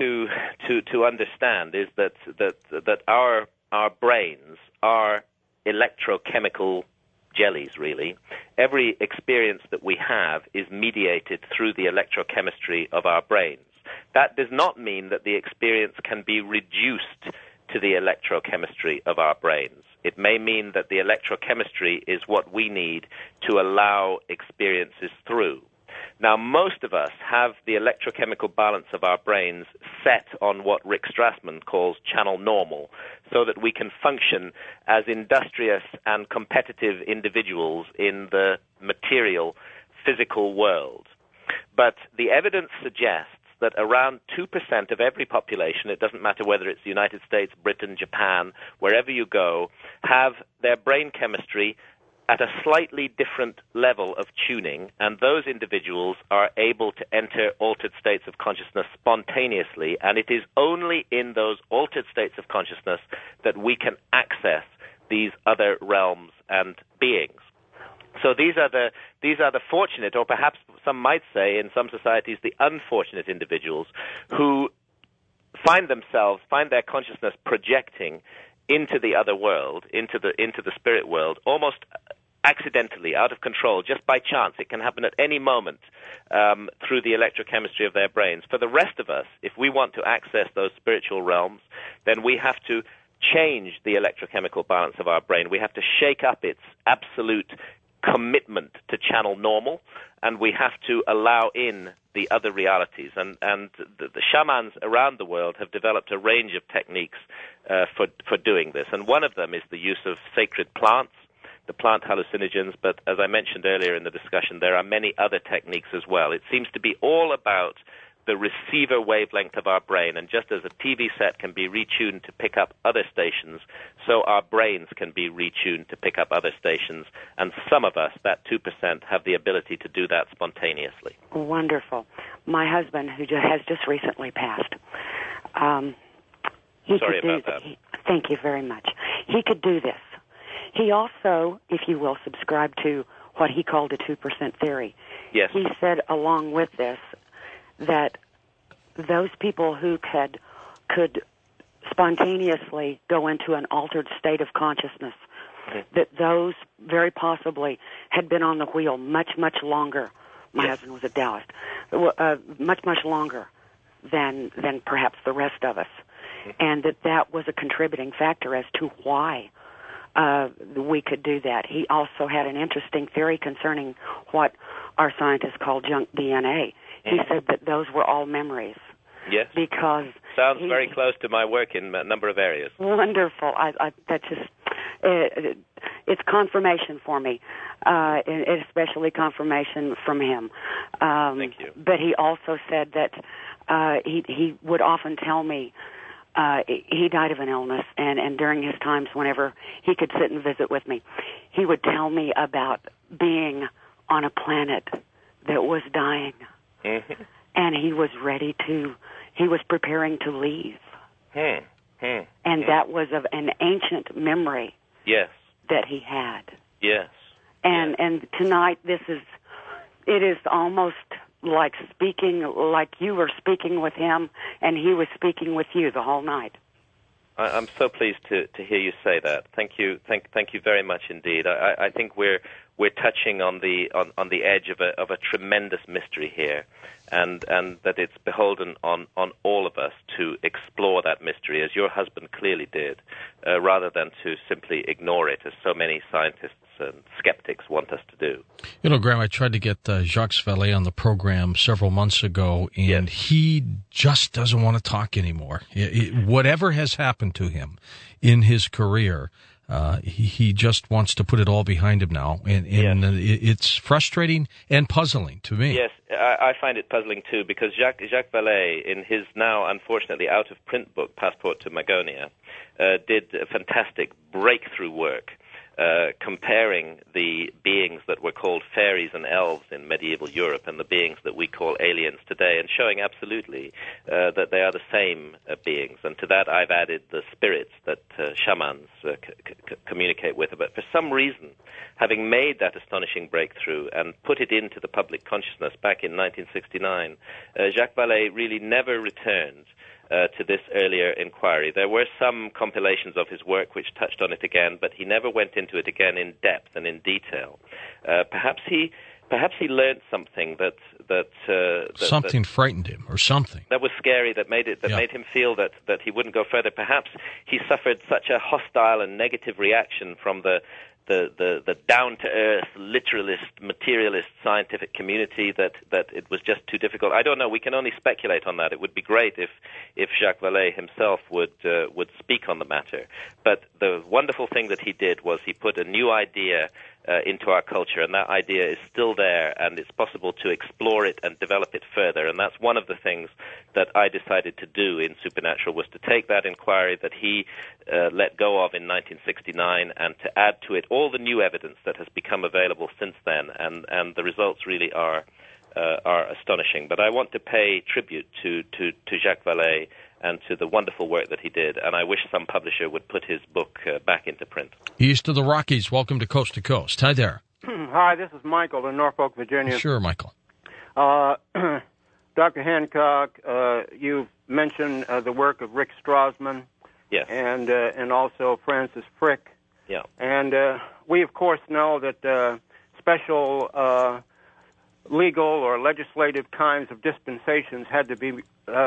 to understand is that our brains are electrochemical jellies, really. Every experience that we have is mediated through the electrochemistry of our brains. That does not mean that the experience can be reduced to the electrochemistry of our brains. It may mean that the electrochemistry is what we need to allow experiences through. Now, most of us have the electrochemical balance of our brains set on what Rick Strassman calls channel normal, so that we can function as industrious and competitive individuals in the material, physical world. But the evidence suggests that around 2% of every population, it doesn't matter whether it's the United States, Britain, Japan, wherever you go, have their brain chemistry at a slightly different level of tuning, and those individuals are able to enter altered states of consciousness spontaneously, and it is only in those altered states of consciousness that we can access these other realms and beings. So these are the fortunate, or perhaps some might say in some societies the unfortunate individuals who find their consciousness projecting into the other world, into the spirit world, almost accidentally, out of control, just by chance. It can happen at any moment through the electrochemistry of their brains. For the rest of us, if we want to access those spiritual realms, then we have to change the electrochemical balance of our brain. We have to shake up its absolute commitment to channel normal, and we have to allow in the other realities. And the shamans around the world have developed a range of techniques for doing this. And one of them is the use of sacred plants, the plant hallucinogens, but as I mentioned earlier in the discussion, there are many other techniques as well. It seems to be all about the receiver wavelength of our brain, and just as a TV set can be retuned to pick up other stations, so our brains can be retuned to pick up other stations, and some of us, that 2%, have the ability to do that spontaneously. Wonderful. My husband, who has just recently passed, Sorry about that. Thank you very much. He could do this. He also, if you will, subscribed to what he called a 2% theory. Yes. He said, along with this, that those people who could spontaneously go into an altered state of consciousness, that those very possibly had been on the wheel much, much longer. My husband was a Taoist. Much, much longer than perhaps the rest of us. And that was a contributing factor as to why we could do that. He also had an interesting theory concerning what our scientists call junk DNA. He said that those were all memories Yes. Because sounds very close to my work in a number of areas. Wonderful. That just it's confirmation for me, especially confirmation from him. Thank you. But he also said that he would often tell me he died of an illness, and during his times whenever he could sit and visit with me, he would tell me about being on a planet that was dying, and he was preparing to leave. And that was of an ancient memory. Yes. That he had. Yes. And tonight it is almost like you were speaking with him and he was speaking with you the whole night. I'm so pleased to hear you say that. Thank you very much indeed. I think we're touching on the edge of a tremendous mystery here, and that it's beholden on all of us to explore that mystery, as your husband clearly did, rather than to simply ignore it, as so many scientists and skeptics want us to do. You know, Graham, I tried to get Jacques Vallée on the program several months ago, and he just doesn't want to talk anymore. Whatever has happened to him in his career, he just wants to put it all behind him now, and it's frustrating and puzzling to me. Yes, I find it puzzling too, because Jacques Vallée, in his now unfortunately out-of-print book, Passport to Magonia, did a fantastic breakthrough work comparing the beings that were called fairies and elves in medieval Europe and the beings that we call aliens today, and showing absolutely that they are the same beings. And to that I've added the spirits that shamans communicate with. But for some reason, having made that astonishing breakthrough and put it into the public consciousness back in 1969, Jacques Vallée really never returned to this earlier inquiry. There were some compilations of his work which touched on it again, but he never went into it again in depth and in detail. Perhaps he learned something that something frightened him, or something that was scary, that made him feel that he wouldn't go further. Perhaps he suffered such a hostile and negative reaction from the down-to-earth, literalist, materialist scientific community that it was just too difficult. I don't know. We can only speculate on that. It would be great if Jacques Vallée himself would speak on the matter. But the wonderful thing that he did was he put a new idea into our culture, and that idea is still there, and it's possible to explore it and develop it further. And that's one of the things that I decided to do in Supernatural, was to take that inquiry that he let go of in 1969 and to add to it all the new evidence that has become available since then, and the results really are astonishing. But I want to pay tribute to Jacques Vallée and to the wonderful work that he did, and I wish some publisher would put his book back into print. East of the Rockies, welcome to Coast to Coast. Hi there. Hi, this is Michael in Norfolk, Virginia. Sure, Michael. Dr. Hancock, you've mentioned the work of Rick Strassman, yes, and also Francis Crick. Yeah. And we, of course, know that special legal or legislative kinds of dispensations had to be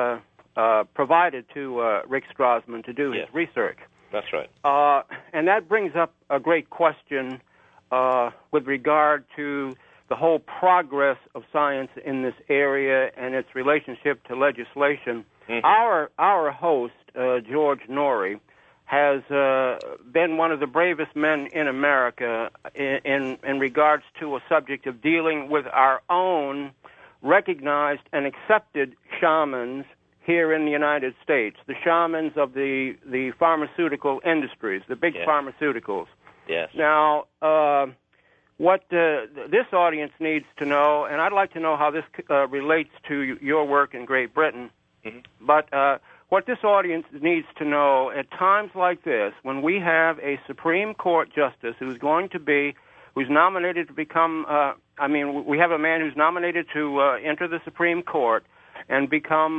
provided to Rick Strassman to do his research. That's right. And that brings up a great question with regard to the whole progress of science in this area and its relationship to legislation. Mm-hmm. Our host, George Norrie, has been one of the bravest men in America in regards to a subject of dealing with our own recognized and accepted shamans here in the United States, the shamans of the pharmaceutical industries, the big pharmaceuticals. Yes. Now, what this audience needs to know, and I'd like to know how this relates to your work in Great Britain, but what this audience needs to know at times like this, when we have a Supreme Court justice who's nominated to become, we have a man who's nominated to enter the Supreme Court and become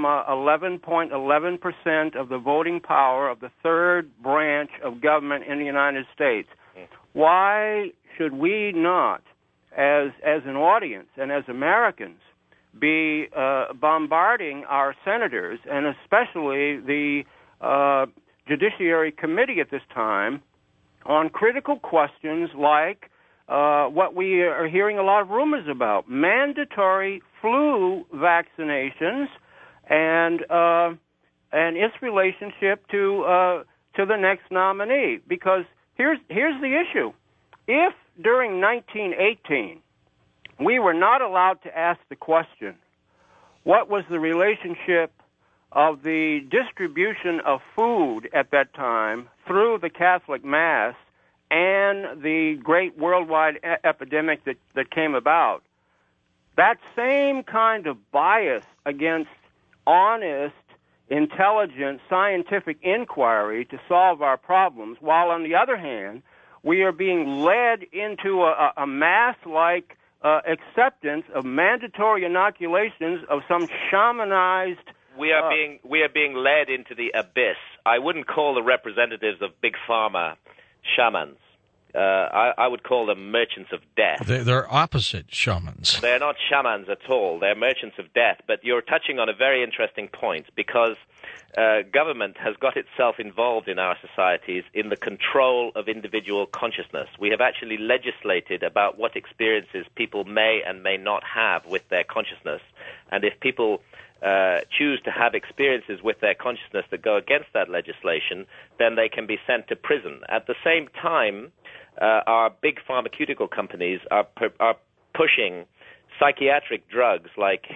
11.11% of the voting power of the third branch of government in the United States. Why should we not, as an audience and as Americans, be bombarding our senators and especially the Judiciary Committee at this time on critical questions like what we are hearing a lot of rumors about, mandatory flu vaccinations and its relationship to the next nominee. Because here's the issue: if during 1918 we were not allowed to ask the question, what was the relationship of the distribution of food at that time through the Catholic Mass and the great worldwide epidemic that came about, that same kind of bias against honest, intelligent, scientific inquiry to solve our problems, while on the other hand, we are being led into a mass-like acceptance of mandatory inoculations of some shamanized. We are being led into the abyss. I wouldn't call the representatives of Big Pharma shamans. I would call them merchants of death. They're opposite shamans. They're not shamans at all. They're merchants of death. But you're touching on a very interesting point, because government has got itself involved in our societies in the control of individual consciousness. We have actually legislated about what experiences people may and may not have with their consciousness. And if people choose to have experiences with their consciousness that go against that legislation, then they can be sent to prison. At the same time, our big pharmaceutical companies are pushing psychiatric drugs like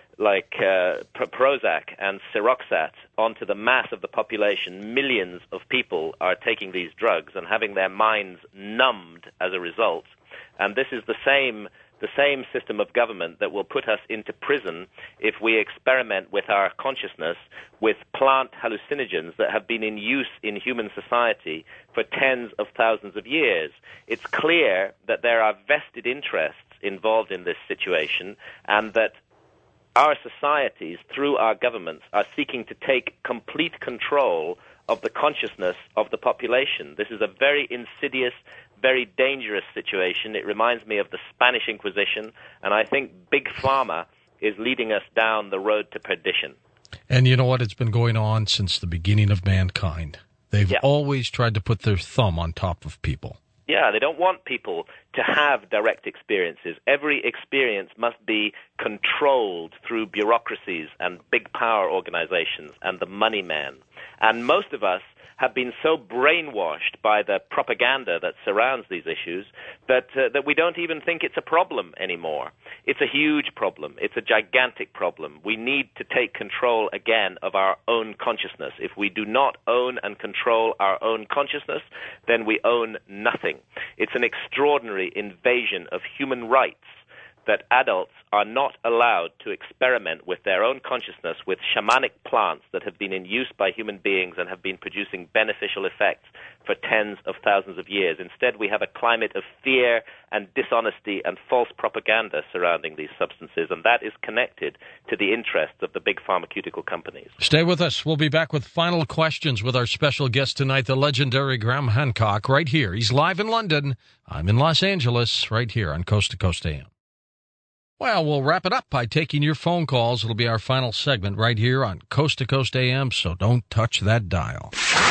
Prozac and Seroxat onto the mass of the population. Millions of people are taking these drugs and having their minds numbed as a result. And this is the same system of government that will put us into prison if we experiment with our consciousness with plant hallucinogens that have been in use in human society for tens of thousands of years. It's clear that there are vested interests involved in this situation, and that our societies, through our governments, are seeking to take complete control of the consciousness of the population. This is a very insidious, very dangerous situation. It reminds me of the Spanish Inquisition, and I think Big Pharma is leading us down the road to perdition. And you know what? It's been going on since the beginning of mankind. They've always tried to put their thumb on top of people. Yeah, they don't want people to have direct experiences. Every experience must be controlled through bureaucracies and big power organizations and the money men. And most of us have been so brainwashed by the propaganda that surrounds these issues that we don't even think it's a problem anymore. It's a huge problem. It's a gigantic problem. We need to take control again of our own consciousness. If we do not own and control our own consciousness, then we own nothing. It's an extraordinary invasion of human rights that adults are not allowed to experiment with their own consciousness with shamanic plants that have been in use by human beings and have been producing beneficial effects for tens of thousands of years. Instead, we have a climate of fear and dishonesty and false propaganda surrounding these substances, and that is connected to the interests of the big pharmaceutical companies. Stay with us. We'll be back with final questions with our special guest tonight, the legendary Graham Hancock, right here. He's live in London. I'm in Los Angeles, right here on Coast to Coast AM. Well, we'll wrap it up by taking your phone calls. It'll be our final segment right here on Coast to Coast AM, so don't touch that dial.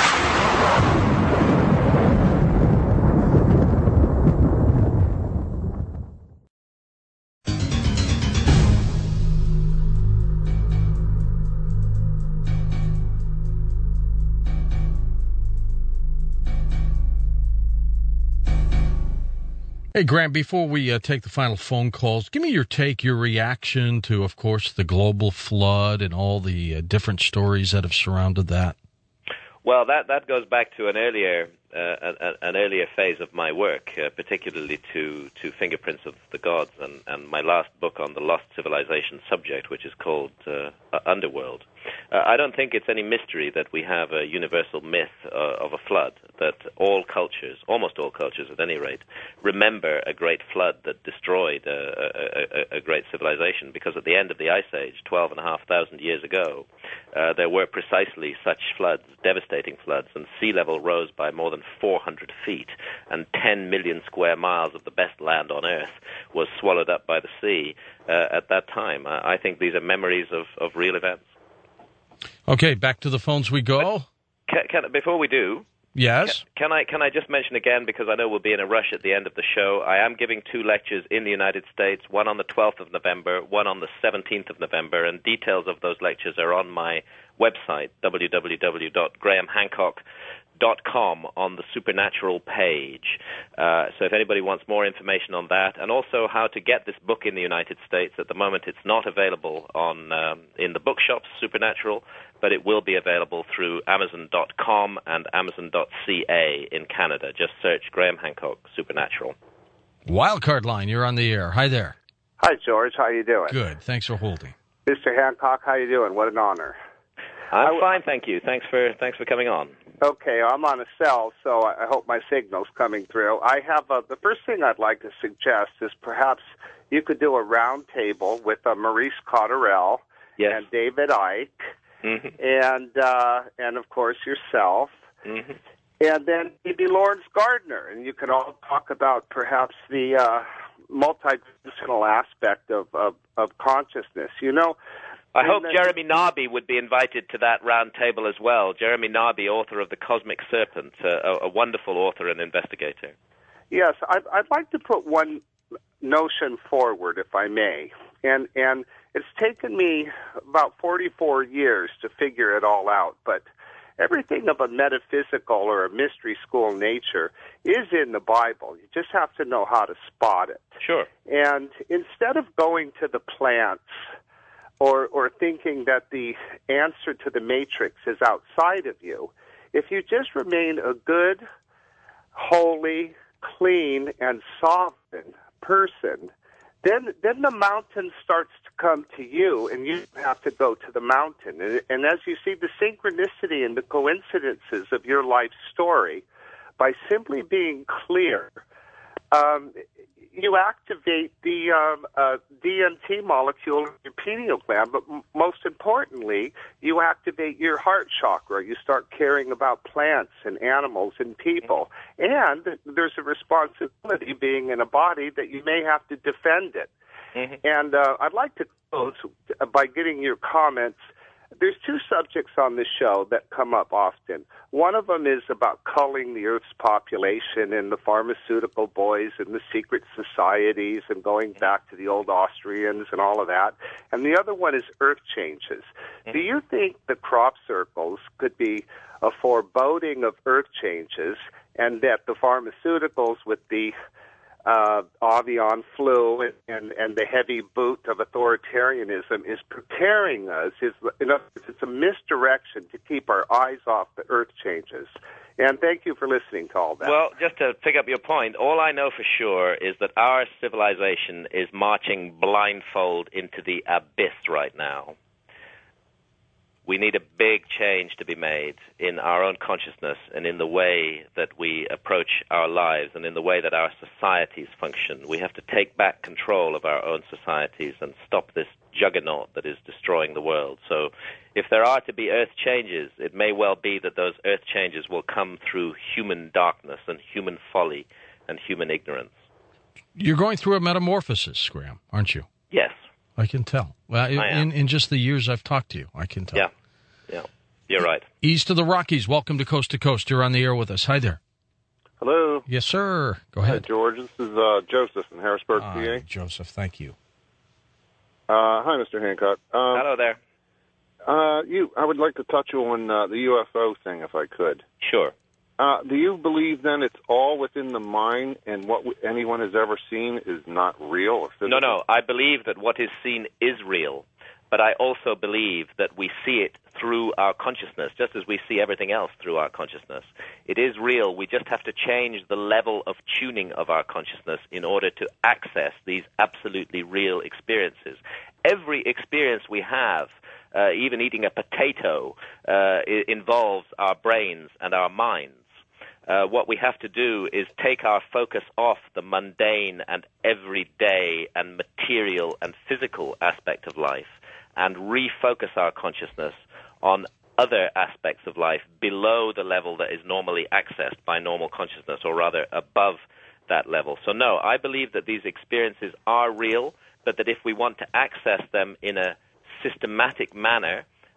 Hey, Grant, before we take the final phone calls, give me your reaction to, of course, the global flood and all the different stories that have surrounded that. Well, that goes back to an earlier phase of my work, particularly to Fingerprints of the Gods and my last book on the lost civilization subject, which is called Underworld. I don't think it's any mystery that we have a universal myth of a flood, that all cultures, almost all cultures at any rate, remember a great flood that destroyed a great civilization, because at the end of the Ice Age, 12,500 years ago, there were precisely such floods, devastating floods, and sea level rose by more than 400 feet, and 10 million square miles of the best land on Earth was swallowed up by the sea at that time. I think these are memories of real events. Okay, back to the phones we go. Before we do, Yes? Can I just mention again, because I know we'll be in a rush at the end of the show, I am giving 2 lectures in the United States, one on the 12th of November, one on the 17th of November, and details of those lectures are on my website, www.grahamhancock.com, on the Supernatural page. So if anybody wants more information on that, and also how to get this book in the United States, at the moment it's not available in the bookshops, Supernatural, but it will be available through Amazon.com and Amazon.ca in Canada. Just search Graham Hancock Supernatural. Wildcard line, you're on the air. Hi there. Hi, George. How you doing? Good. Thanks for holding. Mr. Hancock, how you doing? What an honor. I'm fine, thank you. Thanks for coming on. Okay, I'm on a cell, so I hope my signal's coming through. I have the first thing I'd like to suggest is perhaps you could do a round table with Maurice Cotterell and David Icke, and of course yourself, and then maybe Lawrence Gardner, and you could all talk about perhaps the multidimensional aspect of consciousness. You know, I hope Jeremy Narby would be invited to that round table as well. Jeremy Narby, author of The Cosmic Serpent, a wonderful author and investigator. Yes, I'd like to put one notion forward, if I may, and it's taken me about 44 years to figure it all out, but everything of a metaphysical or a mystery school nature is in the Bible. You just have to know how to spot it. Sure. And instead of going to the plants or thinking that the answer to the matrix is outside of you, if you just remain a good, holy, clean, and sovereign person, then the mountain starts to come to you, and you have to go to the mountain. And as you see the synchronicity and the coincidences of your life story, by simply being clear, you activate the DMT molecule in your pineal gland, but most importantly, you activate your heart chakra. You start caring about plants and animals and people. And there's a responsibility being in a body that you may have to defend it. And I'd like to close by getting your comments. There's 2 subjects on this show that come up often. One of them is about culling the Earth's population and the pharmaceutical boys and the secret societies and going back to the old Austrians and all of that. And the other one is Earth changes. Do you think the crop circles could be a foreboding of Earth changes, and that the pharmaceuticals with the avian flu and the heavy boot of authoritarianism is preparing us? It's a misdirection to keep our eyes off the Earth changes. And thank you for listening to all that. Well, just to pick up your point, all I know for sure is that our civilization is marching blindfold into the abyss right now. We need a big change to be made in our own consciousness and in the way that we approach our lives and in the way that our societies function. We have to take back control of our own societies and stop this juggernaut that is destroying the world. So if there are to be earth changes, it may well be that those earth changes will come through human darkness and human folly and human ignorance. You're going through a metamorphosis, Graham, aren't you? Yes. I can tell. Well, in just the years I've talked to you, I can tell. Yeah, you're right. East of the Rockies, welcome to Coast to Coast. You're on the air with us. Hi there. Hello. Yes, sir. Go ahead. Hi, George. This is Joseph in Harrisburg, PA. Joseph, thank you. Hi, Mr. Hancock. Hello there. I would like to touch on the UFO thing, if I could. Sure. Do you believe, then, it's all within the mind, and what anyone has ever seen is not real? No. I believe that what is seen is real, but I also believe that we see it through our consciousness, just as we see everything else through our consciousness. It is real. We just have to change the level of tuning of our consciousness in order to access these absolutely real experiences. Every experience we have, even eating a potato, involves our brains and our minds. What we have to do is take our focus off the mundane and everyday and material and physical aspect of life and refocus our consciousness on other aspects of life below the level that is normally accessed by normal consciousness, or rather above that level. So no, I believe that these experiences are real, but that if we want to access them in a systematic manner,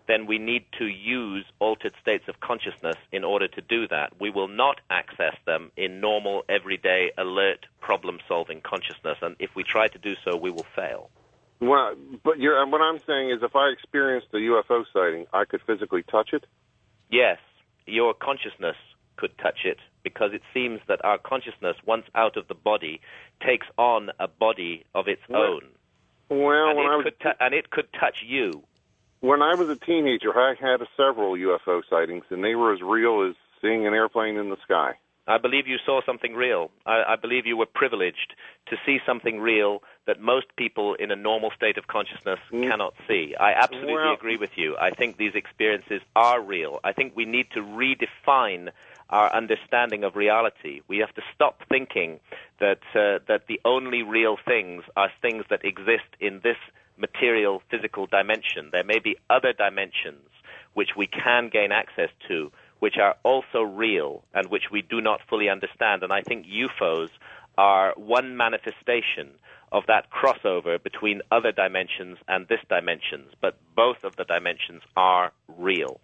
then we need to use altered states of consciousness in order to do that. We will not access them in normal, everyday, alert, problem-solving consciousness, and if we try to do so, we will fail. Well, but what I'm saying is if I experienced a UFO sighting, I could physically touch it? Yes, your consciousness could touch it, because it seems that our consciousness, once out of the body, takes on a body of its own. Well, and it could touch you. When I was a teenager, I had several UFO sightings, and they were as real as seeing an airplane in the sky. I believe you saw something real. I believe you were privileged to see something real that most people in a normal state of consciousness cannot see. I absolutely agree with you. I think these experiences are real. I think we need to redefine our understanding of reality. We have to stop thinking that the only real things are things that exist in this material, physical dimension. There may be other dimensions which we can gain access to, which are also real and which we do not fully understand. And I think UFOs are one manifestation of that crossover between other dimensions and this dimensions, but both of the dimensions are real.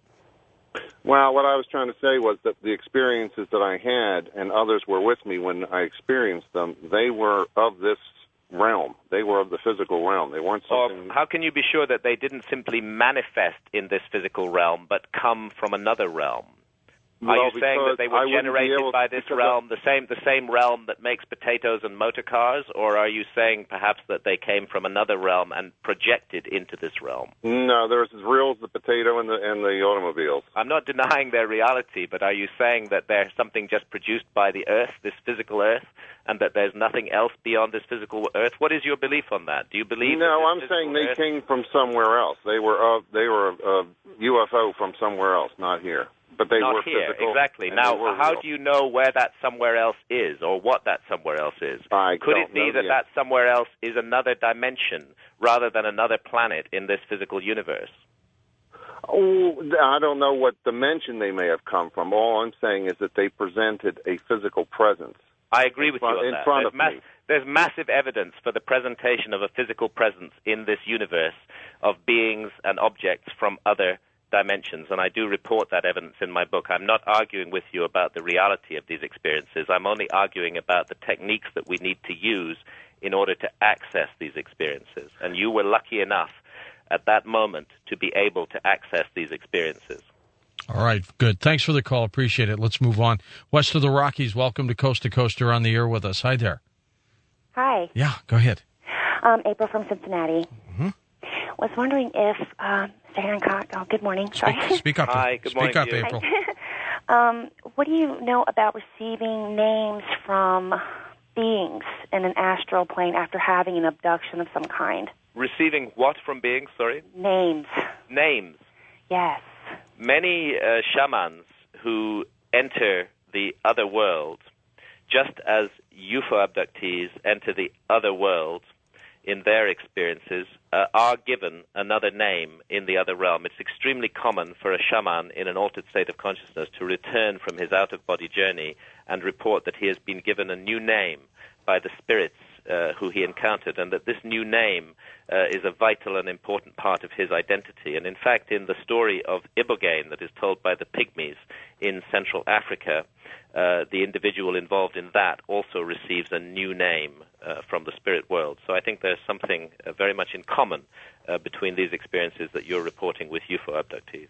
Well, what I was trying to say was that the experiences that I had, and others were with me when I experienced them, they were of this realm. They were of the physical realm. They weren't something... How can you be sure that they didn't simply manifest in this physical realm, but come from another realm? Are you saying that they were generated by this realm, the same realm that makes potatoes and motor cars, or are you saying perhaps that they came from another realm and projected into this realm? No, they're as real as the potato and the automobiles. I'm not denying their reality, but are you saying that they're something just produced by the Earth, this physical Earth, and that there's nothing else beyond this physical Earth? What is your belief on that? Do you believe? No, I'm saying they came from somewhere else. They were a UFO from somewhere else, not here. But they not were here, physical. Exactly. Now, how do you know where that somewhere else is, or what that somewhere else is? Could it be that that somewhere else is another dimension rather than another planet in this physical universe? Oh, I don't know what dimension they may have come from. All I'm saying is that they presented a physical presence. I agree with you on that. In front of me. There's massive evidence for the presentation of a physical presence in this universe of beings and objects from other dimensions, and I do report that evidence in my book. I'm not arguing with you about the reality of these experiences. I'm only arguing about the techniques that we need to use in order to access these experiences. And you were lucky enough at that moment to be able to access these experiences. All right, good. Thanks for the call. Appreciate it. Let's move on. West of the Rockies, welcome to Coast to Coast. You're on the air with us. Hi there. Hi. Yeah, go ahead. April from Cincinnati. Mm-hmm. Was wondering if Mr. Hancock. Oh, good morning. Sorry. Speak up. Hi. Good morning. Speak up, to you. April. What do you know about receiving names from beings in an astral plane after having an abduction of some kind? Receiving what from beings? Sorry. Names. Names. Yes. Many shamans who enter the other world, just as UFO abductees enter the other world in their experiences, are given another name in the other realm. It's extremely common for a shaman in an altered state of consciousness to return from his out-of-body journey and report that he has been given a new name by the spirits who he encountered, and that this new name is a vital and important part of his identity. And in fact, in the story of Ibogaine that is told by the Pygmies in Central Africa, the individual involved in that also receives a new name from the spirit world. So I think there's something very much in common between these experiences that you're reporting with UFO abductees.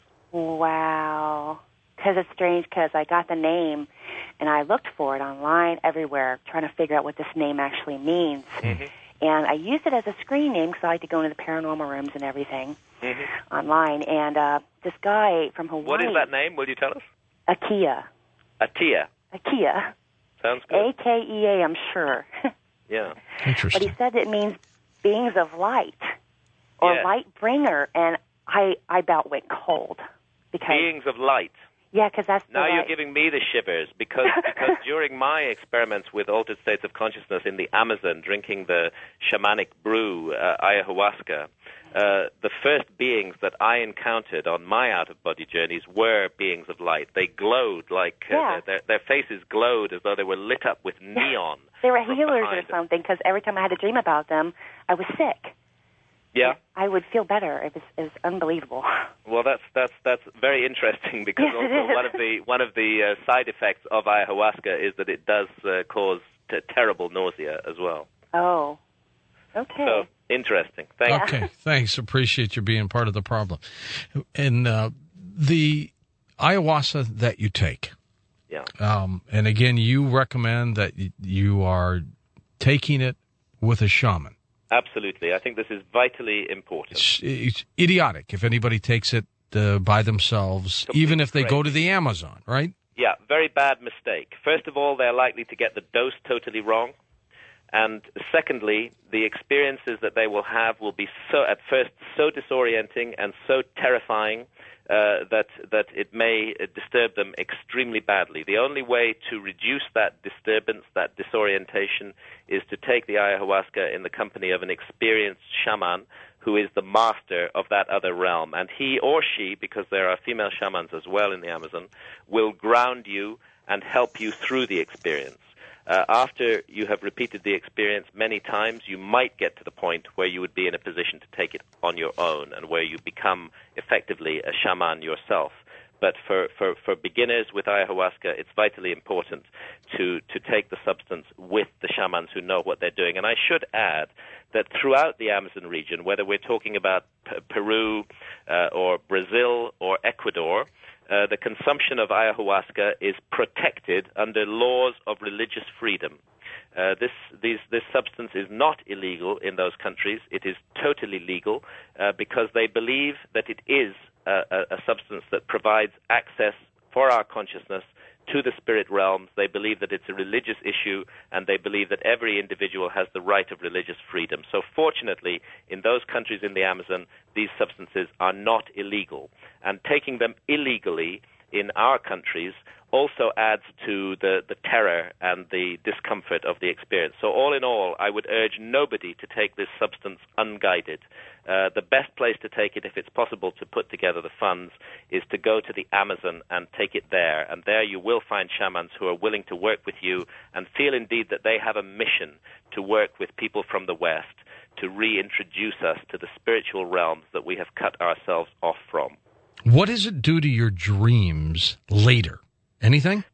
Wow. Because it's strange, because I got the name, and I looked for it online everywhere, trying to figure out what this name actually means. Mm-hmm. And I used it as a screen name because I like to go into the paranormal rooms and everything online. And this guy from Hawaii... What is that name? Will you tell us? Akea. Atia. Akea. Sounds good. Akea, I'm sure. Yeah. Interesting. But he said it means beings of light or light bringer, and I about went cold. Because, beings of light. Yeah, because that's now you're giving me the shivers because during my experiments with altered states of consciousness in the Amazon, drinking the shamanic brew, ayahuasca, the first beings that I encountered on my out-of-body journeys were beings of light. They glowed like their faces glowed as though they were lit up with neon. They were healers or something, because every time I had a dream about them, I was sick. Yeah. I would feel better. It was unbelievable. Well, that's very interesting because Yes, also one of the side effects of ayahuasca is that it does cause terrible nausea as well. Oh, okay. So interesting. Thanks. Okay, thanks. Appreciate you being part of the problem. And the ayahuasca that you take. Yeah. And again, you recommend that you are taking it with a shaman. Absolutely. I think this is vitally important. It's idiotic if anybody takes it by themselves, even if they go to the Amazon, right? Yeah, very bad mistake. First of all, they're likely to get the dose totally wrong. And secondly, the experiences that they will have will be at first so disorienting and so terrifying that it may disturb them extremely badly. The only way to reduce that disturbance, that disorientation, is to take the ayahuasca in the company of an experienced shaman who is the master of that other realm. And he or she, because there are female shamans as well in the Amazon, will ground you and help you through the experience. After you have repeated the experience many times, you might get to the point where you would be in a position to take it on your own and where you become effectively a shaman yourself. But for beginners with ayahuasca, it's vitally important to take the substance with the shamans who know what they're doing. And I should add that throughout the Amazon region, whether we're talking about Peru or Brazil or Ecuador, the consumption of ayahuasca is protected under laws of religious freedom. This substance is not illegal in those countries. It is totally legal because they believe that it is a substance that provides access for our consciousness to the spirit realms. They believe that it's a religious issue, and they believe that every individual has the right of religious freedom. So fortunately, in those countries in the Amazon, these substances are not illegal. And taking them illegally in our countries also adds to the terror and the discomfort of the experience. So all in all, I would urge nobody to take this substance unguided. The best place to take it, if it's possible to put together the funds, is to go to the Amazon and take it there. And there you will find shamans who are willing to work with you and feel indeed that they have a mission to work with people from the West to reintroduce us to the spiritual realms that we have cut ourselves off from. What does it do to your dreams later? Anything?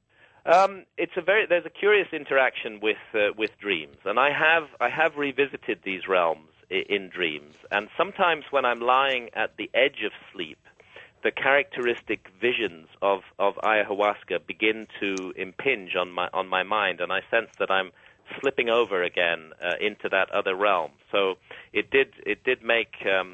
There's a curious interaction with dreams, and I have revisited these realms in dreams, and sometimes when I'm lying at the edge of sleep, the characteristic visions of ayahuasca begin to impinge on my mind, and I sense that I'm slipping over again into that other realm. So it did make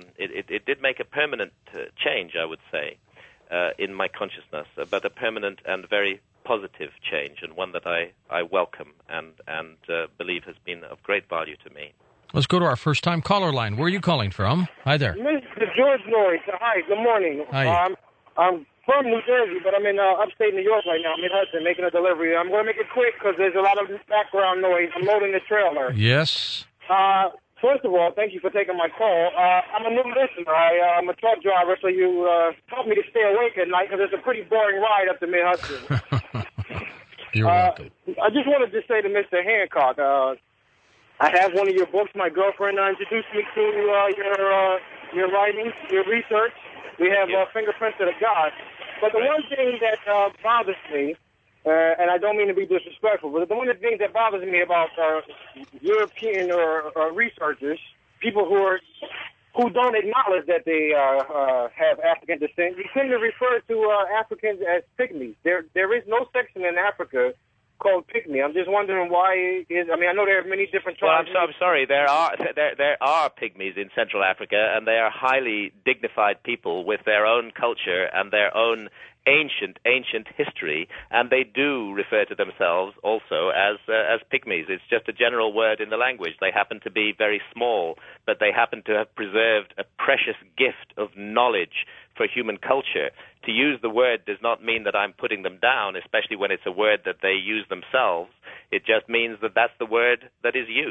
a permanent change, I would say, in my consciousness, but a permanent and very positive change, and one that I welcome and believe has been of great value to me. Let's go to our first-time caller line. Where are you calling from? Hi there. Mr. George Norris. Hi, good morning. Hi. I'm from New Jersey, but I'm in upstate New York right now. I'm in Hudson making a delivery. I'm going to make it quick because there's a lot of background noise. I'm loading the trailer. Yes. First of all, thank you for taking my call. I'm a new listener. I'm a truck driver, so you helped me to stay awake at night because it's a pretty boring ride up to Mid-Hudson. You're welcome. I just wanted to say to Mr. Hancock, I have one of your books. My girlfriend introduced me to your writings, your research. We have Fingerprints of the Gods. But the one thing that bothers me, and I don't mean to be disrespectful, but the one of the things that bothers me about European or researchers, people who don't acknowledge that they have African descent, you tend to refer to Africans as pygmies. There is no section in Africa called pygmy. I'm just wondering why I know there are many different tribes. Well, I'm sorry. There are pygmies in Central Africa, and they are highly dignified people with their own culture and their own ancient history, and they do refer to themselves also as pygmies. It's just a general word in the language. They happen to be very small, but they happen to have preserved a precious gift of knowledge for human culture. To use the word does not mean that I'm putting them down, especially when it's a word that they use themselves. It just means that that's the word that is used.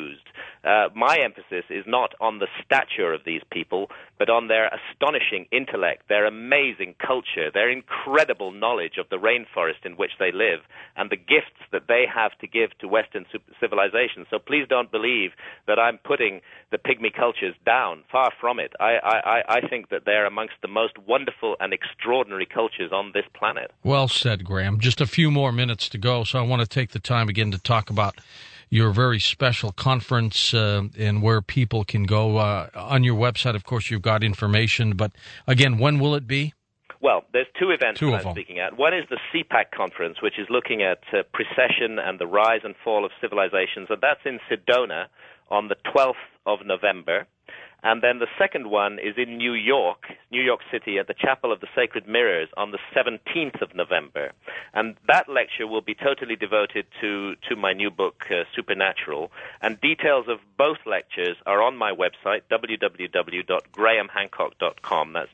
my emphasis is not on the stature of these people, but on their astonishing intellect, their amazing culture, their incredible knowledge of the rainforest in which they live, and the gifts that they have to give to Western civilization. So please don't believe that I'm putting the pygmy cultures down. Far from it. I think that they're amongst the most wonderful and extraordinary cultures on this planet. Well said, Graham. Just a few more minutes to go, so I want to take the time again to talk about your very special conference and where people can go. On your website, of course, you've got information, but again, when will it be? Well, there's two events that I'm speaking at. One is the CPAC conference, which is looking at precession and the rise and fall of civilizations, and that's in Sedona on the 12th of November. And then the second one is in New York City, at the Chapel of the Sacred Mirrors on the 17th of November. And that lecture will be totally devoted to my new book, Supernatural. And details of both lectures are on my website, www.grahamhancock.com. That's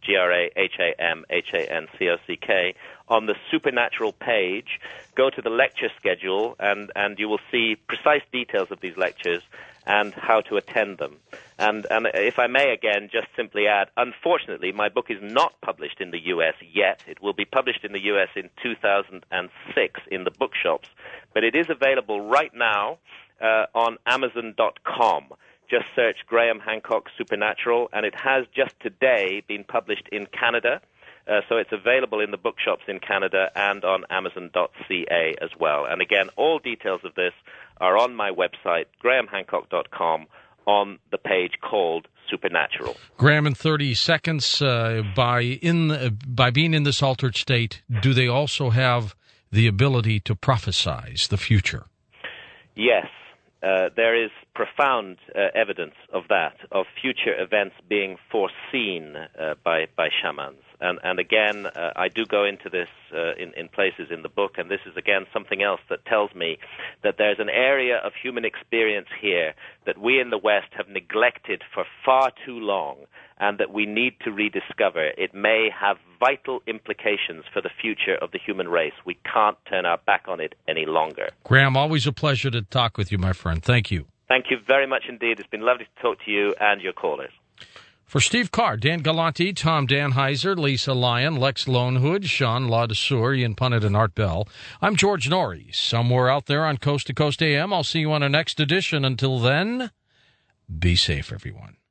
GrahamHancock. On the Supernatural page, go to the lecture schedule, and you will see precise details of these lectures and how to attend them. And if I may again just simply add, unfortunately, my book is not published in the U.S. yet. It will be published in the U.S. in 2006 in the bookshops, but it is available right now on Amazon.com. Just search Graham Hancock Supernatural, and it has just today been published in Canada. So it's available in the bookshops in Canada and on Amazon.ca as well. And again, all details of this are on my website, grahamhancock.com, on the page called Supernatural. Graham, in 30 seconds, by being in this altered state, do they also have the ability to prophesize the future? Yes. There is profound evidence of that, of future events being foreseen by shamans. And again, I do go into this in places in the book, and this is again something else that tells me that there's an area of human experience here that we in the West have neglected for far too long, and that we need to rediscover. It may have vital implications for the future of the human race. We can't turn our back on it any longer. Graham, always a pleasure to talk with you, my friend. Thank you. Thank you very much indeed. It's been lovely to talk to you and your callers. For Steve Carr, Dan Galante, Tom Danheiser, Lisa Lyon, Lex Lonehood, Sean Ladesseur, Ian Punnett, and Art Bell, I'm George Norrie. Somewhere out there on Coast to Coast AM, I'll see you on our next edition. Until then, be safe, everyone.